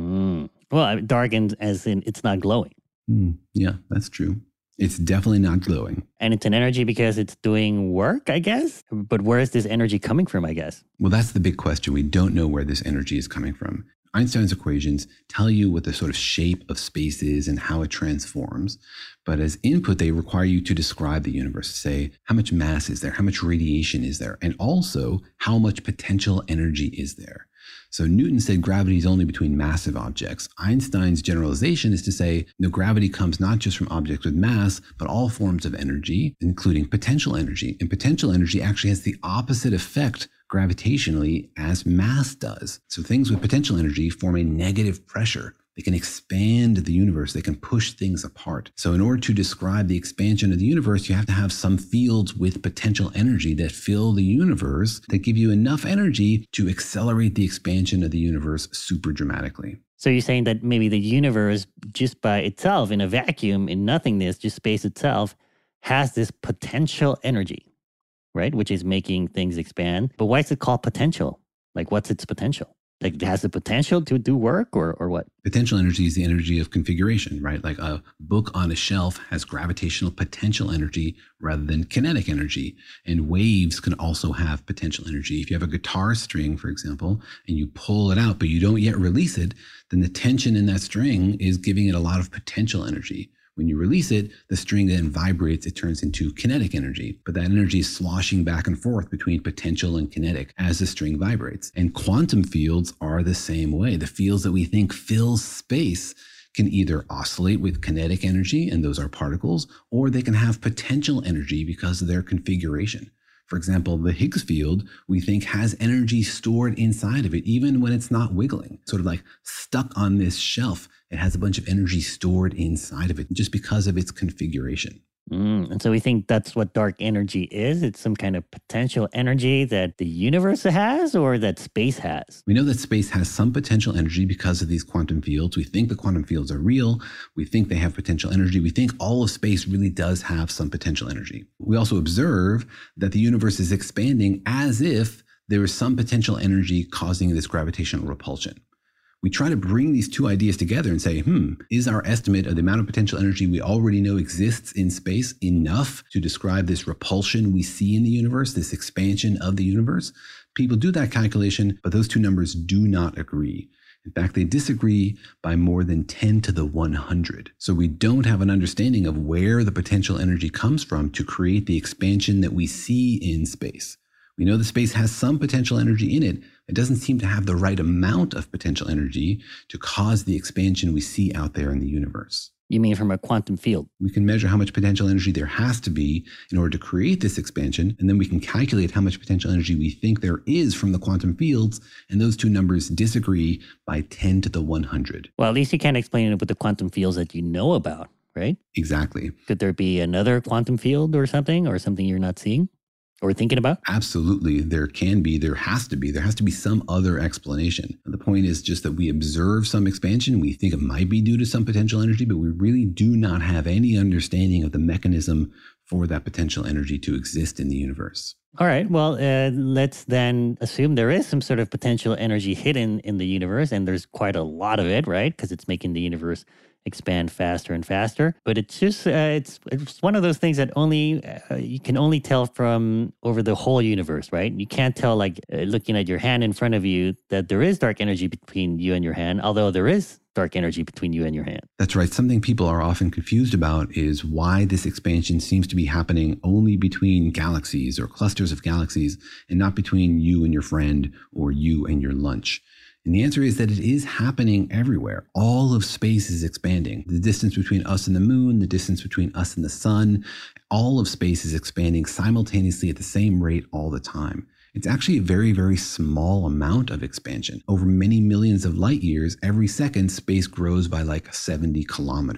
Well, dark as in it's not glowing. Yeah, that's true. It's definitely not glowing. And it's an energy because it's doing work, I guess? But where is this energy coming from, I guess? Well, that's the big question. We don't know where this energy is coming from. Einstein's equations tell you what the sort of shape of space is and how it transforms. But as input, they require you to describe the universe, say how much mass is there, how much radiation is there, and also how much potential energy is there. So Newton said gravity is only between massive objects. Einstein's generalization is to say, no, gravity comes not just from objects with mass, but all forms of energy, including potential energy. And potential energy actually has the opposite effect gravitationally as mass does. So things with potential energy form a negative pressure. They can expand the universe. They can push things apart. So in order to describe the expansion of the universe, you have to have some fields with potential energy that fill the universe that give you enough energy to accelerate the expansion of the universe super dramatically. So you're saying that maybe the universe just by itself in a vacuum, in nothingness, just space itself, has this potential energy, right? Which is making things expand. But why is it called potential? Like what's its potential? Like it has the potential to do work or what? Potential energy is the energy of configuration, right? Like a book on a shelf has gravitational potential energy rather than kinetic energy. And waves can also have potential energy. If you have a guitar string, for example, and you pull it out, but you don't yet release it, then the tension in that string is giving it a lot of potential energy. When you release it, the string then vibrates, it turns into kinetic energy. But that energy is sloshing back and forth between potential and kinetic as the string vibrates. And quantum fields are the same way. The fields that we think fill space can either oscillate with kinetic energy, and those are particles, or they can have potential energy because of their configuration. For example, the Higgs field, we think has energy stored inside of it, even when it's not wiggling, sort of like stuck on this shelf. It has a bunch of energy stored inside of it just because of its configuration. And so we think that's what dark energy is. It's some kind of potential energy that the universe has or that space has. We know that space has some potential energy because of these quantum fields. We think the quantum fields are real. We think they have potential energy. We think all of space really does have some potential energy. We also observe that the universe is expanding as if there is some potential energy causing this gravitational repulsion. We try to bring these two ideas together and say, is our estimate of the amount of potential energy we already know exists in space enough to describe this repulsion we see in the universe, this expansion of the universe? People do that calculation, but those two numbers do not agree. In fact, they disagree by more than 10 to the 100. So we don't have an understanding of where the potential energy comes from to create the expansion that we see in space. We know the space has some potential energy in it. It doesn't seem to have the right amount of potential energy to cause the expansion we see out there in the universe. You mean from a quantum field? We can measure how much potential energy there has to be in order to create this expansion, and then we can calculate how much potential energy we think there is from the quantum fields, and those two numbers disagree by 10 to the 100. Well, at least you can't explain it with the quantum fields that you know about, right? Exactly. Could there be another quantum field or something you're not seeing? Or thinking about? Absolutely. There has to be some other explanation. The point is just that we observe some expansion. We think it might be due to some potential energy, but we really do not have any understanding of the mechanism for that potential energy to exist in the universe. All right. Well, let's then assume there is some sort of potential energy hidden in the universe, and there's quite a lot of it, right? Because it's making the universe expand faster and faster. But it's just, it's one of those things that only you can only tell from over the whole universe, right? You can't tell, like looking at your hand in front of you, that there is dark energy between you and your hand, although there is dark energy between you and your hand. That's right. Something people are often confused about is why this expansion seems to be happening only between galaxies or clusters of galaxies and not between you and your friend or you and your lunch. And the answer is that it is happening everywhere. All of space is expanding. The distance between us and the moon, the distance between us and the sun, all of space is expanding simultaneously at the same rate all the time. It's actually a very, very small amount of expansion. Over many millions of light years, every second, space grows by like 70 kilometers.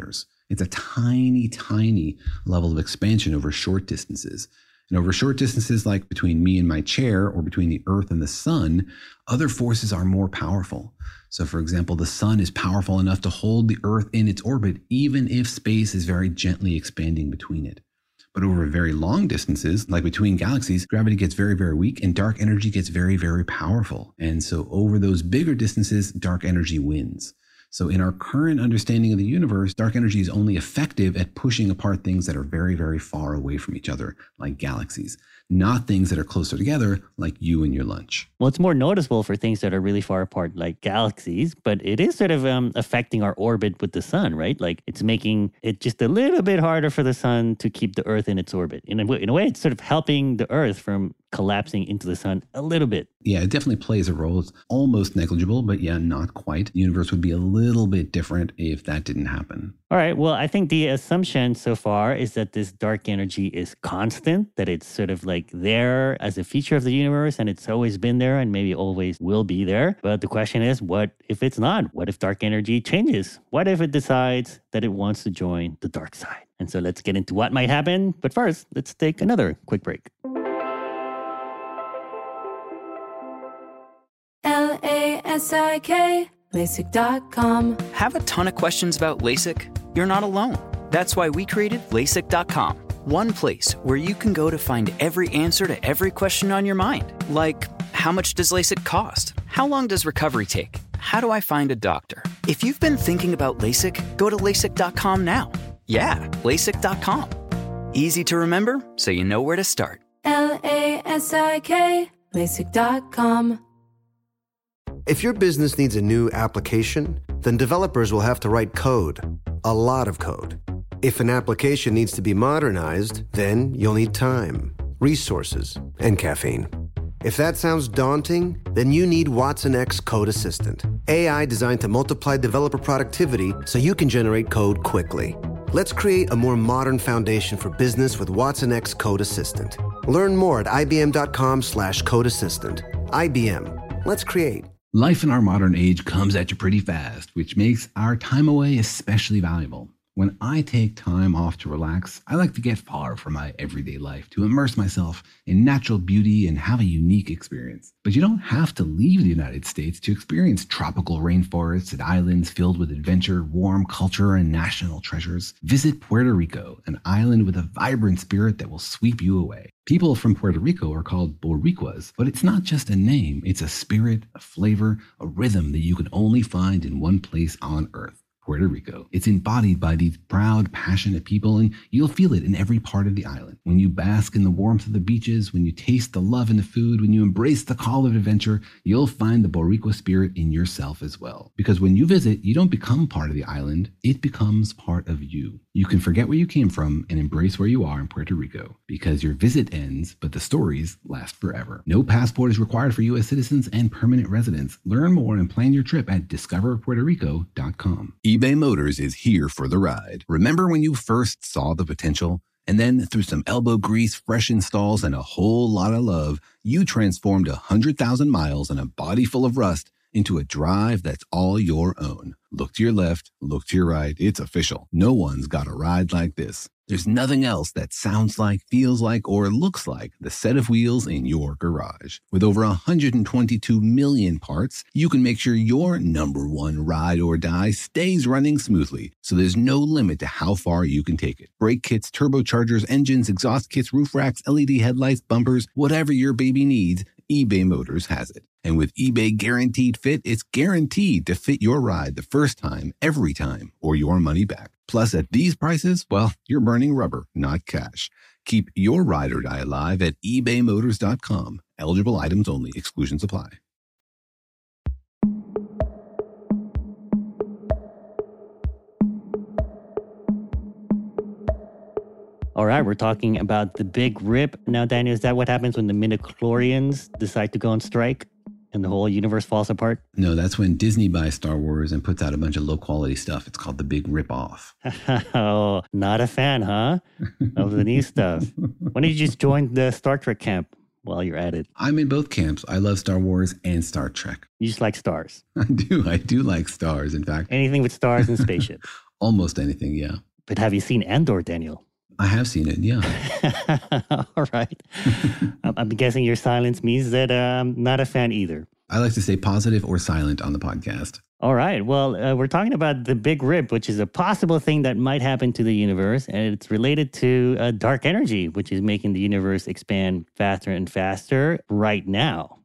It's a tiny, tiny level of expansion over short distances. And over short distances, like between me and my chair or between the Earth and the sun, other forces are more powerful. So for example, the sun is powerful enough to hold the Earth in its orbit, even if space is very gently expanding between it. But over very long distances, like between galaxies, gravity gets very, very weak and dark energy gets very, very powerful. And so over those bigger distances, dark energy wins. So in our current understanding of the universe, dark energy is only effective at pushing apart things that are very, very far away from each other, like galaxies, not things that are closer together, like you and your lunch. Well, it's more noticeable for things that are really far apart, like galaxies, but it is sort of affecting our orbit with the sun, right? Like it's making it just a little bit harder for the sun to keep the Earth in its orbit. In a way, it's sort of helping the Earth from collapsing into the sun a little bit. Yeah, it definitely plays a role. It's almost negligible, but yeah, not quite. The universe would be a little bit different if that didn't happen. All right. Well, I think the assumption so far is that this dark energy is constant, that it's sort of like there as a feature of the universe and it's always been there and maybe always will be there. But the question is, what if it's not? What if dark energy changes? What if it decides that it wants to join the dark side? And so let's get into what might happen. But first, let's take another quick break. LASIK, LASIK.com. Have a ton of questions about LASIK? You're not alone. That's why we created LASIK.com. One place where you can go to find every answer to every question on your mind. Like, how much does LASIK cost? How long does recovery take? How do I find a doctor? If you've been thinking about LASIK, go to LASIK.com now. Yeah, LASIK.com. Easy to remember, so you know where to start. LASIK, LASIK.com. If your business needs a new application, then developers will have to write code, a lot of code. If an application needs to be modernized, then you'll need time, resources, and caffeine. If that sounds daunting, then you need Watson X Code Assistant, AI designed to multiply developer productivity so you can generate code quickly. Let's create a more modern foundation for business with Watson X Code Assistant. Learn more at ibm.com/codeassistant. IBM. Let's create. Life in our modern age comes at you pretty fast, which makes our time away especially valuable. When I take time off to relax, I like to get far from my everyday life, to immerse myself in natural beauty and have a unique experience. But you don't have to leave the United States to experience tropical rainforests and islands filled with adventure, warm culture, and national treasures. Visit Puerto Rico, an island with a vibrant spirit that will sweep you away. People from Puerto Rico are called Boricuas, but it's not just a name. It's a spirit, a flavor, a rhythm that you can only find in one place on Earth. Puerto Rico. It's embodied by these proud, passionate people, and you'll feel it in every part of the island. When you bask in the warmth of the beaches, when you taste the love in the food, when you embrace the call of adventure, you'll find the Boricua spirit in yourself as well. Because when you visit, you don't become part of the island, it becomes part of you. You can forget where you came from and embrace where you are in Puerto Rico, because your visit ends, but the stories last forever. No passport is required for U.S. citizens and permanent residents. Learn more and plan your trip at discoverpuertorico.com. eBay Motors is here for the ride. Remember when you first saw the potential? And then through some elbow grease, fresh installs, and a whole lot of love, you transformed 100,000 miles and a body full of rust into a drive that's all your own. Look to your left, look to your right. It's official. No one's got a ride like this. There's nothing else that sounds like, feels like, or looks like the set of wheels in your garage. With over 122 million parts, you can make sure your number one ride or die stays running smoothly, so there's no limit to how far you can take it. Brake kits, turbochargers, engines, exhaust kits, roof racks, LED headlights, bumpers, whatever your baby needs, eBay Motors has it. And with eBay Guaranteed Fit, it's guaranteed to fit your ride the first time, every time, or your money back. Plus, at these prices, well, you're burning rubber, not cash. Keep your ride or die alive at ebaymotors.com. Eligible items only. Exclusions apply. All right, we're talking about the Big Rip. Now, Daniel, is that what happens when the midichlorians decide to go on strike and the whole universe falls apart? No, that's when Disney buys Star Wars and puts out a bunch of low-quality stuff. It's called the Big Rip Off. Oh, not a fan, huh? Of the new stuff. Why don't you just join the Star Trek camp while you're at it? I'm in both camps. I love Star Wars and Star Trek. You just like stars. I do like stars, in fact. Anything with stars and spaceships. Almost anything, yeah. But have you seen Andor, Daniel? I have seen it, yeah. All right. I'm guessing your silence means that I'm not a fan either. I like to say positive or silent on the podcast. All right. Well, we're talking about the Big Rip, which is a possible thing that might happen to the universe. And it's related to dark energy, which is making the universe expand faster and faster right now.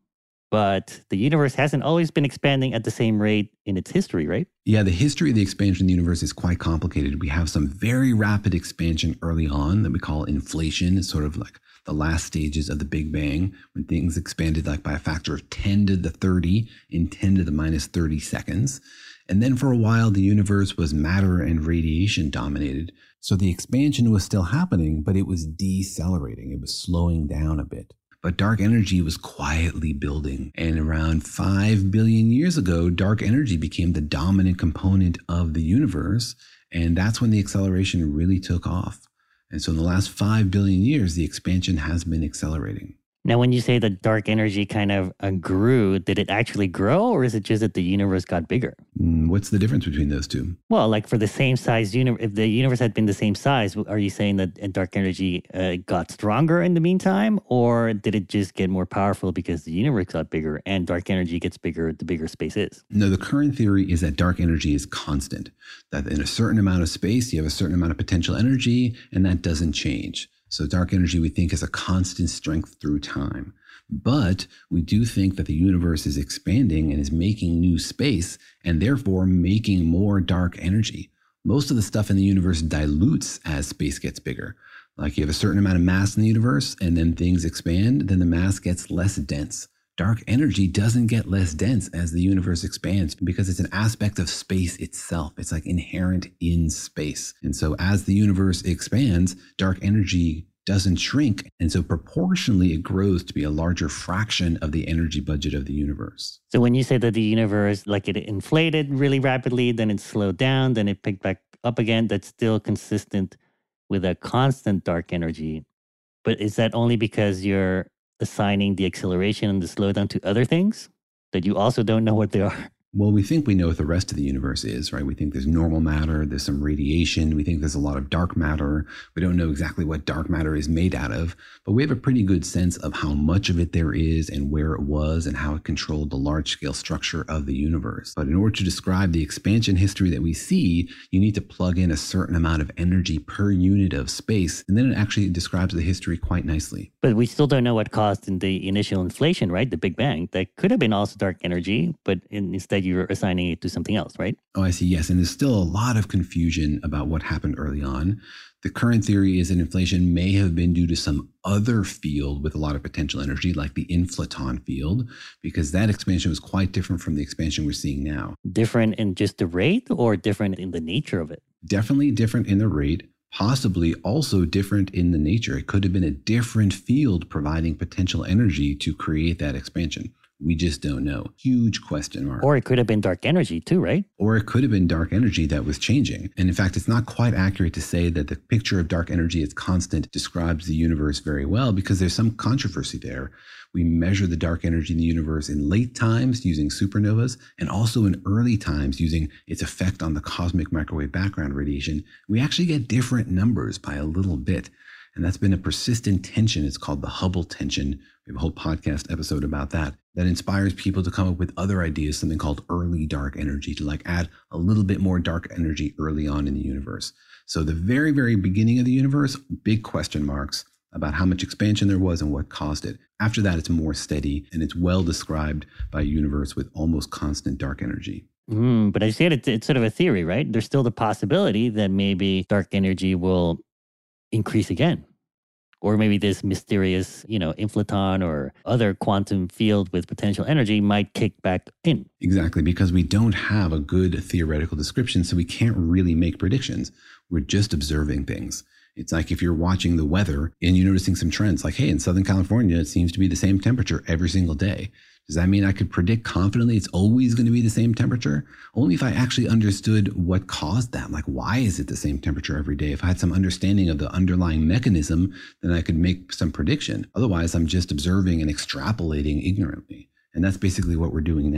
But the universe hasn't always been expanding at the same rate in its history, right? Yeah, the history of the expansion of the universe is quite complicated. We have some very rapid expansion early on that we call inflation. It's sort of like the last stages of the Big Bang, when things expanded like by a factor of 10 to the 30 in 10 to the minus 30 seconds. And then for a while, the universe was matter and radiation dominated. So the expansion was still happening, but it was decelerating. It was slowing down a bit. But dark energy was quietly building. And around 5 billion years ago, dark energy became the dominant component of the universe. And that's when the acceleration really took off. And so in the last 5 billion years, the expansion has been accelerating. Now, when you say that dark energy kind of grew, did it actually grow, or is it just that the universe got bigger? What's the difference between those two? Well, like for the same size universe, if the universe had been the same size, are you saying that dark energy got stronger in the meantime, or did it just get more powerful because the universe got bigger and dark energy gets bigger the bigger space is? No, the current theory is that dark energy is constant, that in a certain amount of space, you have a certain amount of potential energy, and that doesn't change. So dark energy, we think, is a constant strength through time. But we do think that the universe is expanding and is making new space and therefore making more dark energy. Most of the stuff in the universe dilutes as space gets bigger. Like you have a certain amount of mass in the universe and then things expand, then the mass gets less dense. Dark energy doesn't get less dense as the universe expands because it's an aspect of space itself. It's like inherent in space. And so as the universe expands, dark energy doesn't shrink. And so proportionally, it grows to be a larger fraction of the energy budget of the universe. So when you say that the universe, like it inflated really rapidly, then it slowed down, then it picked back up again, that's still consistent with a constant dark energy. But is that only because you're assigning the acceleration and the slowdown to other things that you also don't know what they are? Well, we think we know what the rest of the universe is, right? We think there's normal matter, there's some radiation, we think there's a lot of dark matter. We don't know exactly what dark matter is made out of, but we have a pretty good sense of how much of it there is and where it was and how it controlled the large-scale structure of the universe. But in order to describe the expansion history that we see, you need to plug in a certain amount of energy per unit of space, and then it actually describes the history quite nicely. But we still don't know what caused the initial inflation, right? The Big Bang. That could have been also dark energy, but instead you're assigning it to something else, right? Oh, I see. Yes. And there's still a lot of confusion about what happened early on. The current theory is that inflation may have been due to some other field with a lot of potential energy, like the inflaton field, because that expansion was quite different from the expansion we're seeing now. Different in just the rate or different in the nature of it? Definitely different in the rate. Possibly also different in the nature. It could have been a different field providing potential energy to create that expansion. We just don't know. Huge question mark. Or it could have been dark energy too, right? Or it could have been dark energy that was changing. And in fact, it's not quite accurate to say that the picture of dark energy as constant describes the universe very well, because there's some controversy there. We measure the dark energy in the universe in late times using supernovas and also in early times using its effect on the cosmic microwave background radiation. We actually get different numbers by a little bit. And that's been a persistent tension. It's called the Hubble tension. We have a whole podcast episode about that inspires people to come up with other ideas, something called early dark energy, to like add a little bit more dark energy early on in the universe. So the very, very beginning of the universe, big question marks about how much expansion there was and what caused it. After that, it's more steady and it's well described by a universe with almost constant dark energy. But I said it's sort of a theory, right? There's still the possibility that maybe dark energy will increase again. Or maybe this mysterious, inflaton or other quantum field with potential energy might kick back in. Exactly, because we don't have a good theoretical description, so we can't really make predictions. We're just observing things. It's like if you're watching the weather and you're noticing some trends, like, hey, in Southern California, it seems to be the same temperature every single day. Does that mean I could predict confidently it's always going to be the same temperature? Only if I actually understood what caused that. Like, why is it the same temperature every day? If I had some understanding of the underlying mechanism, then I could make some prediction. Otherwise, I'm just observing and extrapolating ignorantly. And that's basically what we're doing now.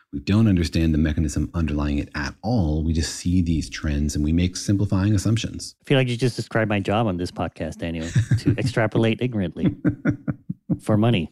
We don't understand the mechanism underlying it at all. We just see these trends and we make simplifying assumptions. I feel like you just described my job on this podcast, Daniel, to extrapolate ignorantly for money.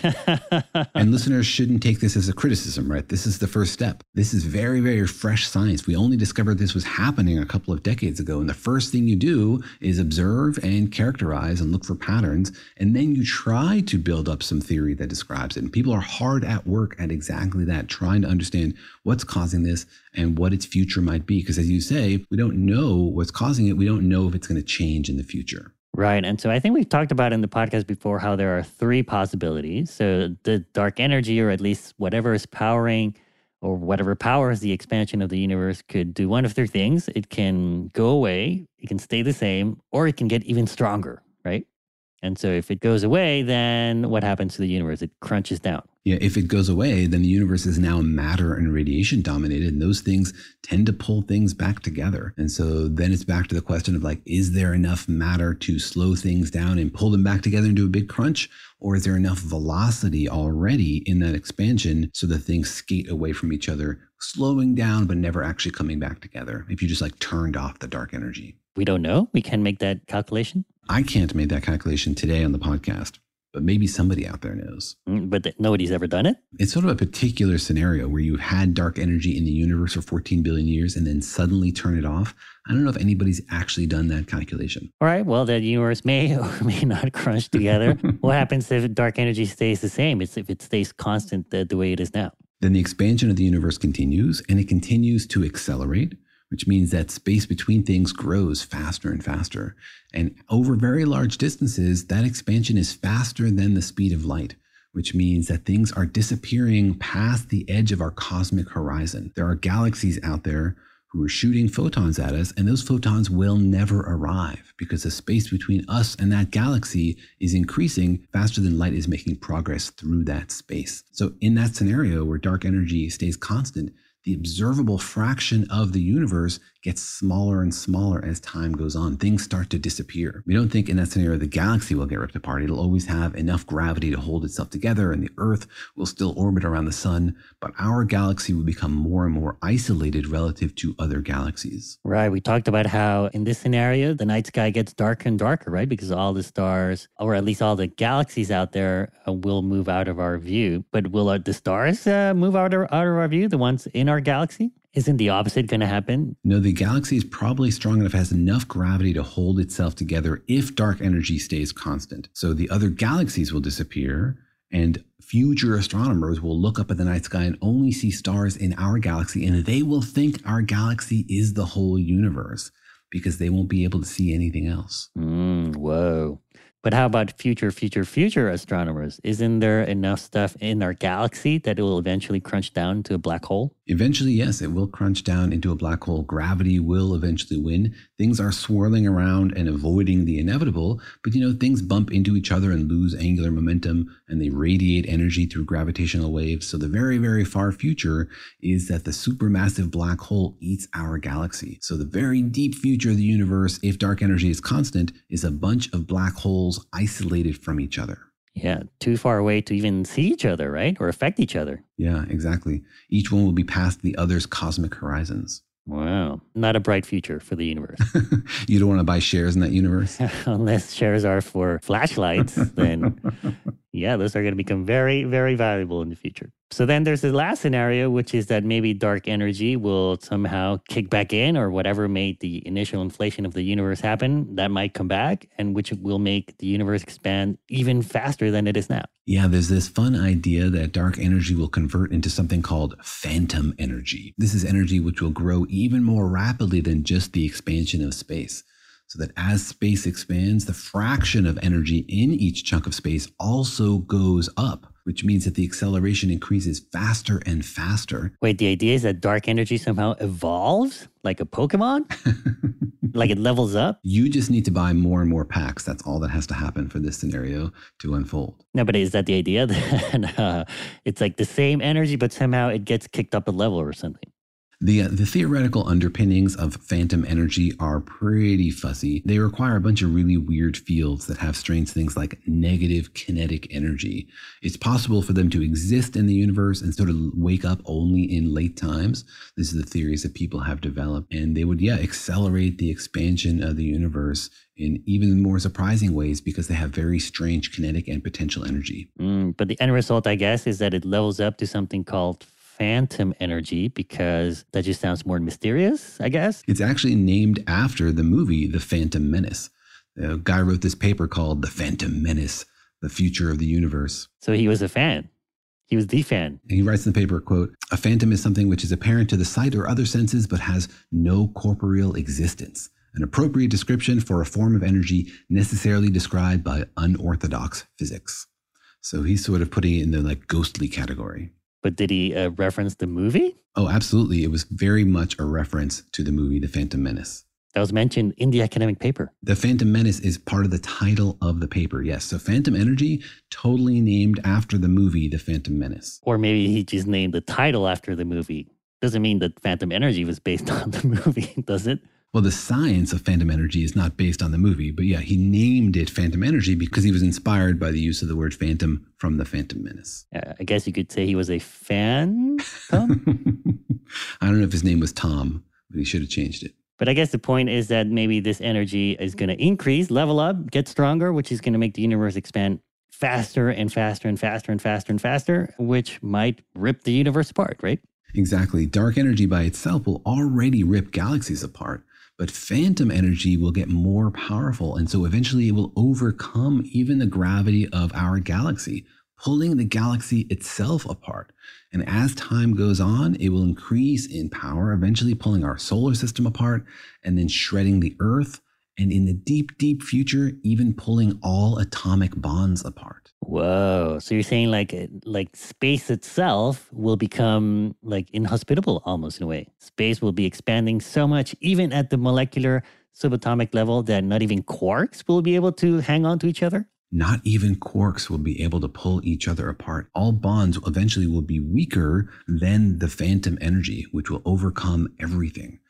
And listeners shouldn't take this as a criticism, right? This is the first step. This is very, very fresh science. We only discovered this was happening a couple of decades ago. And the first thing you do is observe and characterize and look for patterns. And then you try to build up some theory that describes it. And people are hard at work at exactly that, trying to understand what's causing this and what its future might be. Because as you say, we don't know what's causing it. We don't know if it's going to change in the future. Right. And so I think we've talked about in the podcast before how there are three possibilities. So the dark energy, or at least whatever is powering or whatever powers the expansion of the universe, could do one of three things. It can go away, it can stay the same, or it can get even stronger, right? And so if it goes away, then what happens to the universe? It crunches down. Yeah, if it goes away, then the universe is now matter and radiation dominated, and those things tend to pull things back together. And so then it's back to the question of like, is there enough matter to slow things down and pull them back together into a big crunch? Or is there enough velocity already in that expansion so that things skate away from each other, slowing down but never actually coming back together if you just like turned off the dark energy? We don't know. We can make that calculation. I can't make that calculation today on the podcast, but maybe somebody out there knows. But nobody's ever done it? It's sort of a particular scenario where you had dark energy in the universe for 14 billion years and then suddenly turn it off. I don't know if anybody's actually done that calculation. All right. Well, the universe may or may not crunch together. What happens if dark energy stays the same? It's if it stays constant the way it is now. Then the expansion of the universe continues, and it continues to accelerate, which means that space between things grows faster and faster. And over very large distances, that expansion is faster than the speed of light, which means that things are disappearing past the edge of our cosmic horizon. There are galaxies out there who are shooting photons at us, and those photons will never arrive because the space between us and that galaxy is increasing faster than light is making progress through that space. So in that scenario where dark energy stays constant, the observable fraction of the universe gets smaller and smaller as time goes on. Things start to disappear. We don't think in that scenario the galaxy will get ripped apart. It'll always have enough gravity to hold itself together, and the Earth will still orbit around the sun, but our galaxy will become more and more isolated relative to other galaxies. Right. We talked about how in this scenario, the night sky gets darker and darker, right? Because all the stars, or at least all the galaxies out there, will move out of our view. But will the stars move out of our view, the ones in our galaxy? Isn't the opposite going to happen? No, the galaxy is probably strong enough, has enough gravity to hold itself together if dark energy stays constant. So the other galaxies will disappear, and future astronomers will look up at the night sky and only see stars in our galaxy, and they will think our galaxy is the whole universe because they won't be able to see anything else. Whoa. But how about future astronomers? Isn't there enough stuff in our galaxy that it will eventually crunch down to a black hole? Eventually, yes, it will crunch down into a black hole. Gravity will eventually win. Things are swirling around and avoiding the inevitable, but things bump into each other and lose angular momentum, and they radiate energy through gravitational waves. So the very, very far future is that the supermassive black hole eats our galaxy. So the very deep future of the universe, if dark energy is constant, is a bunch of black holes isolated from each other. Yeah, too far away to even see each other, right? Or affect each other. Yeah, exactly. Each one will be past the other's cosmic horizons. Wow. Not a bright future for the universe. You don't want to buy shares in that universe? Unless shares are for flashlights, then yeah, those are going to become very, very valuable in the future. So then there's the last scenario, which is that maybe dark energy will somehow kick back in, or whatever made the initial inflation of the universe happen, that might come back, and which will make the universe expand even faster than it is now. Yeah, there's this fun idea that dark energy will convert into something called phantom energy. This is energy which will grow even more rapidly than just the expansion of space. So that as space expands, the fraction of energy in each chunk of space also goes up, which means that the acceleration increases faster and faster. Wait, the idea is that dark energy somehow evolves like a Pokemon? Like it levels up? You just need to buy more and more packs. That's all that has to happen for this scenario to unfold. No, but is that the idea that it's like the same energy, but somehow it gets kicked up a level or something? The theoretical underpinnings of phantom energy are pretty fuzzy. They require a bunch of really weird fields that have strange things like negative kinetic energy. It's possible for them to exist in the universe and sort of wake up only in late times. This is the theories that people have developed, and they would, accelerate the expansion of the universe in even more surprising ways because they have very strange kinetic and potential energy. But the end result, I guess, is that it levels up to something called phantom energy, because that just sounds more mysterious, I guess. It's actually named after the movie The Phantom Menace. A guy wrote this paper called The Phantom Menace, The Future of the Universe. So he was a fan. He was the fan. And he writes in the paper, quote, "A phantom is something which is apparent to the sight or other senses but has no corporeal existence. An appropriate description for a form of energy necessarily described by unorthodox physics." So he's sort of putting it in the ghostly category. But did he reference the movie? Oh, absolutely. It was very much a reference to the movie The Phantom Menace. That was mentioned in the academic paper. The Phantom Menace is part of the title of the paper, yes. So Phantom Energy, totally named after the movie The Phantom Menace. Or maybe he just named the title after the movie. Doesn't mean that Phantom Energy was based on the movie, does it? Well, the science of phantom energy is not based on the movie, but he named it Phantom Energy because he was inspired by the use of the word phantom from The Phantom Menace. I guess you could say he was a fan, Tom? I don't know if his name was Tom, but he should have changed it. But I guess the point is that maybe this energy is going to increase, level up, get stronger, which is going to make the universe expand faster and faster and faster and faster and faster, which might rip the universe apart, right? Exactly. Dark energy by itself will already rip galaxies apart. But phantom energy will get more powerful, and so eventually it will overcome even the gravity of our galaxy, pulling the galaxy itself apart. And as time goes on, it will increase in power, eventually pulling our solar system apart and then shredding the Earth, and in the deep, deep future, even pulling all atomic bonds apart. Whoa. So you're saying like space itself will become like inhospitable almost in a way. Space will be expanding so much, even at the molecular subatomic level, that not even quarks will be able to hang on to each other? Not even quarks will be able to pull each other apart. All bonds eventually will be weaker than the phantom energy, which will overcome everything.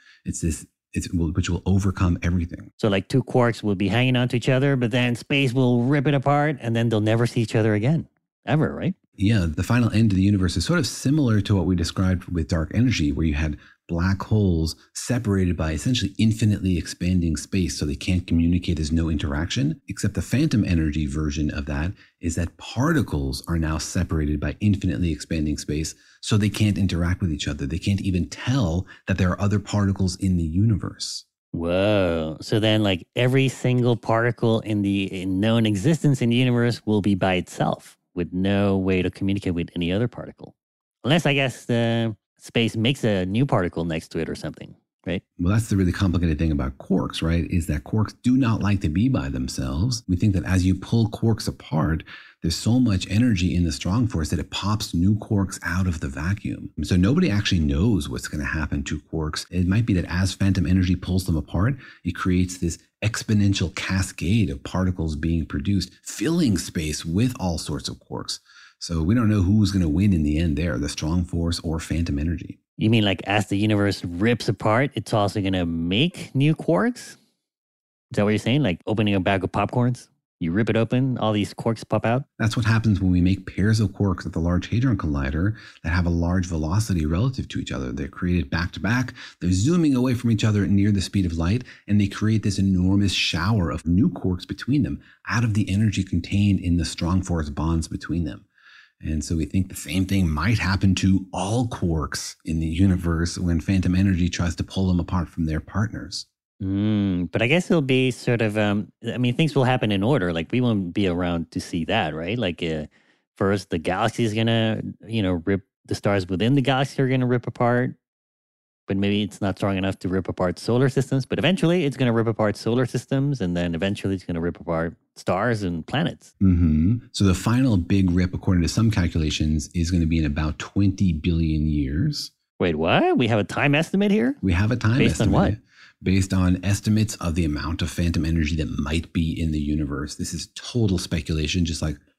Which will overcome everything. So like two quarks will be hanging on to each other, but then space will rip it apart and then they'll never see each other again. Ever, right? Yeah, the final end of the universe is sort of similar to what we described with dark energy, where you had black holes separated by essentially infinitely expanding space so they can't communicate. There's no interaction, except the phantom energy version of that is that particles are now separated by infinitely expanding space so they can't interact with each other. They can't even tell that there are other particles in the universe. Whoa. So then like every single particle in known existence in the universe will be by itself with no way to communicate with any other particle. Unless I guess the space makes a new particle next to it or something, right? Well, that's the really complicated thing about quarks, right? Is that quarks do not like to be by themselves. We think that as you pull quarks apart, there's so much energy in the strong force that it pops new quarks out of the vacuum. So nobody actually knows what's going to happen to quarks. It might be that as phantom energy pulls them apart, it creates this exponential cascade of particles being produced, filling space with all sorts of quarks. So we don't know who's going to win in the end there, the strong force or phantom energy. You mean like as the universe rips apart, it's also going to make new quarks? Is that what you're saying? Like opening a bag of popcorns? You rip it open, all these quarks pop out? That's what happens when we make pairs of quarks at the Large Hadron Collider that have a large velocity relative to each other. They're created back to back. They're zooming away from each other near the speed of light, and they create this enormous shower of new quarks between them out of the energy contained in the strong force bonds between them. And so we think the same thing might happen to all quarks in the universe when phantom energy tries to pull them apart from their partners. But I guess it'll be sort of, things will happen in order. Like we won't be around to see that, right? Like first the galaxy is going to, rip, the stars within the galaxy are going to rip apart. But maybe it's not strong enough to rip apart solar systems. But eventually it's going to rip apart solar systems. And then eventually it's going to rip apart stars and planets. Mm-hmm. So the final big rip, according to some calculations, is going to be in about 20 billion years. Wait, what? We have a time estimate here? We have a time estimate. Based on what? Based on estimates of the amount of phantom energy that might be in the universe. This is total speculation, just like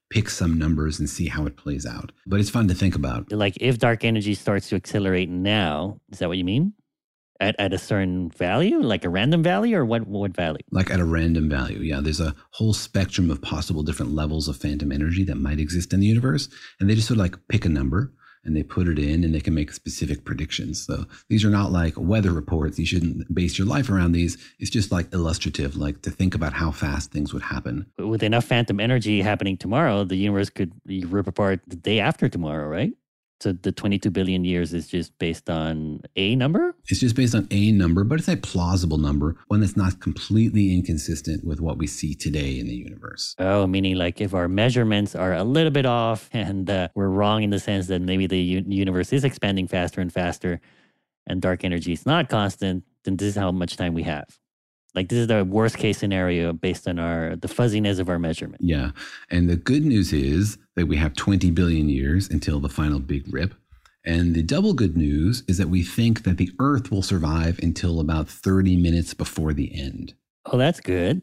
pick some numbers and see how it plays out. But it's fun to think about. Like if dark energy starts to accelerate now, is that what you mean? At a certain value, like a random value, or what value? Like at a random value, yeah. There's a whole spectrum of possible different levels of phantom energy that might exist in the universe. And they just sort of like pick a number and they put it in and they can make specific predictions. So these are not like weather reports. You shouldn't base your life around these. It's just like illustrative, like to think about how fast things would happen. But with enough phantom energy happening tomorrow, the universe could be ripped apart the day after tomorrow, right? So the 22 billion years is just based on a number? It's just based on a number, but it's a plausible number, one that's not completely inconsistent with what we see today in the universe. Oh, meaning like if our measurements are a little bit off and we're wrong in the sense that maybe the universe is expanding faster and faster and dark energy is not constant, then this is how much time we have. Like this is the worst case scenario based on the fuzziness of our measurement. Yeah. And the good news is that we have 20 billion years until the final big rip. And the double good news is that we think that the Earth will survive until about 30 minutes before the end. Oh, that's good.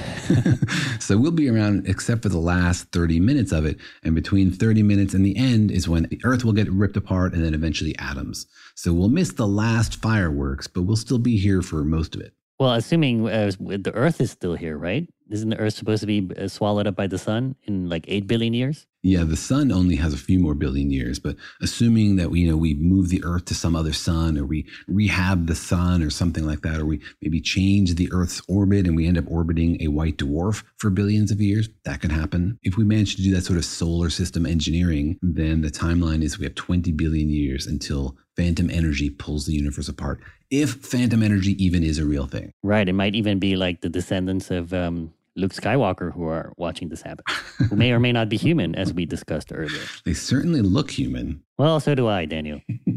So we'll be around except for the last 30 minutes of it. And between 30 minutes and the end is when the Earth will get ripped apart and then eventually atoms. So we'll miss the last fireworks, but we'll still be here for most of it. Well, assuming the Earth is still here, right? Isn't the Earth supposed to be swallowed up by the sun in like 8 billion years? Yeah, the sun only has a few more billion years, but assuming that we move the Earth to some other sun, or we rehab the sun or something like that, or we maybe change the Earth's orbit and we end up orbiting a white dwarf for billions of years, that can happen. If we manage to do that sort of solar system engineering, then the timeline is we have 20 billion years until phantom energy pulls the universe apart. If phantom energy even is a real thing. Right. It might even be like the descendants of Luke Skywalker who are watching this happen, who may or may not be human, as we discussed earlier. They certainly look human. Well, so do I, Daniel.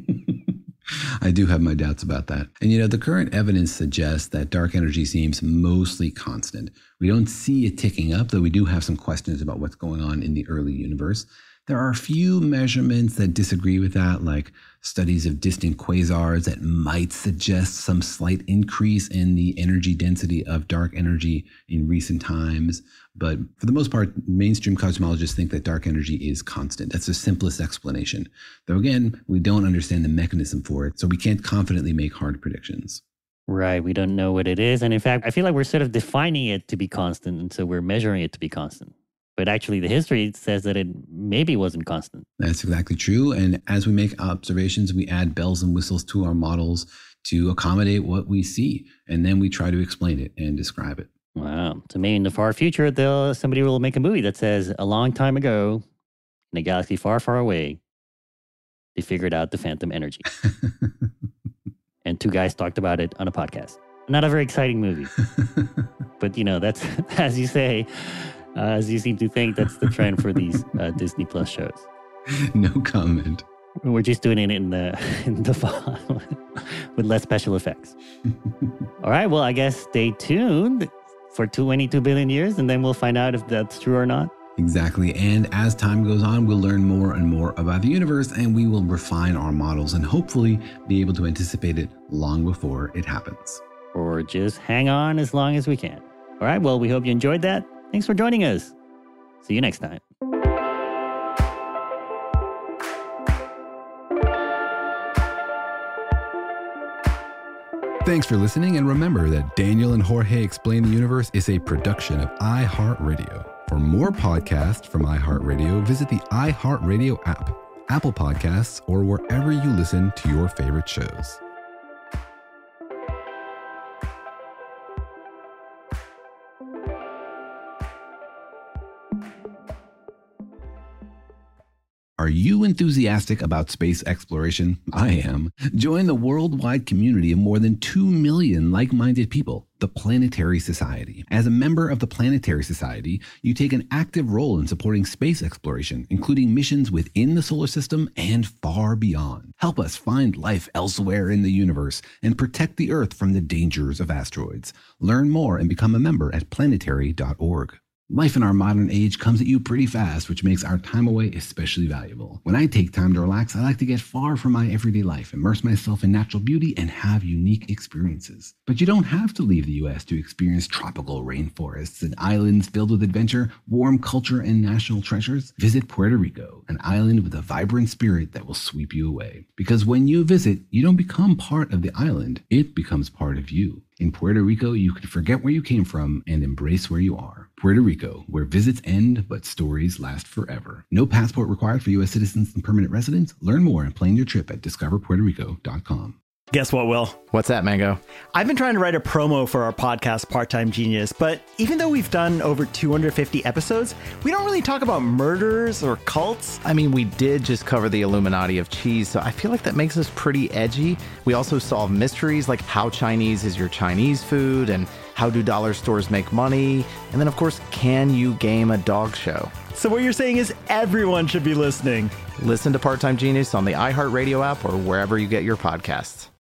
I do have my doubts about that. And the current evidence suggests that dark energy seems mostly constant. We don't see it ticking up, though we do have some questions about what's going on in the early universe. There are a few measurements that disagree with that, like studies of distant quasars that might suggest some slight increase in the energy density of dark energy in recent times. But for the most part, mainstream cosmologists think that dark energy is constant. That's the simplest explanation. Though again, we don't understand the mechanism for it, so we can't confidently make hard predictions. Right. We don't know what it is. And in fact, I feel like we're sort of defining it to be constant, and so we're measuring it to be constant. But actually, the history says that it maybe wasn't constant. That's exactly true. And as we make observations, we add bells and whistles to our models to accommodate what we see. And then we try to explain it and describe it. Wow. So maybe in the far future, somebody will make a movie that says, a long time ago, in a galaxy far, far away, they figured out the phantom energy. And 2 guys talked about it on a podcast. Not a very exciting movie. But, that's, as you say, as you seem to think, that's the trend for these Disney Plus shows. No comment. We're just doing it in the fall with less special effects. All right. Well, I guess stay tuned for 22 billion years, and then we'll find out if that's true or not. Exactly. And as time goes on, we'll learn more and more about the universe, and we will refine our models and hopefully be able to anticipate it long before it happens. Or just hang on as long as we can. All right. Well, we hope you enjoyed that. Thanks for joining us. See you next time. Thanks for listening, and remember that Daniel and Jorge Explain the Universe is a production of iHeartRadio. For more podcasts from iHeartRadio, visit the iHeartRadio app, Apple Podcasts, or wherever you listen to your favorite shows. Are you enthusiastic about space exploration? I am. Join the worldwide community of more than 2 million like-minded people, the Planetary Society. As a member of the Planetary Society, you take an active role in supporting space exploration, including missions within the solar system and far beyond. Help us find life elsewhere in the universe and protect the Earth from the dangers of asteroids. Learn more and become a member at planetary.org. Life in our modern age comes at you pretty fast, which makes our time away especially valuable. When I take time to relax, I like to get far from my everyday life, immerse myself in natural beauty, and have unique experiences. But you don't have to leave the U.S. to experience tropical rainforests and islands filled with adventure, warm culture, and national treasures. Visit Puerto Rico, an island with a vibrant spirit that will sweep you away. Because when you visit, you don't become part of the island, it becomes part of you. In Puerto Rico, you can forget where you came from and embrace where you are. Puerto Rico, where visits end but stories last forever. No passport required for U.S. citizens and permanent residents. Learn more and plan your trip at discoverpuertorico.com. Guess what, Will? What's that, Mango? I've been trying to write a promo for our podcast, Part-Time Genius, but even though we've done over 250 episodes, we don't really talk about murders or cults. I mean, we did just cover the Illuminati of cheese, so I feel like that makes us pretty edgy. We also solve mysteries like how Chinese is your Chinese food and how do dollar stores make money? And then, of course, can you game a dog show? So what you're saying is everyone should be listening. Listen to Part-Time Genius on the iHeartRadio app or wherever you get your podcasts.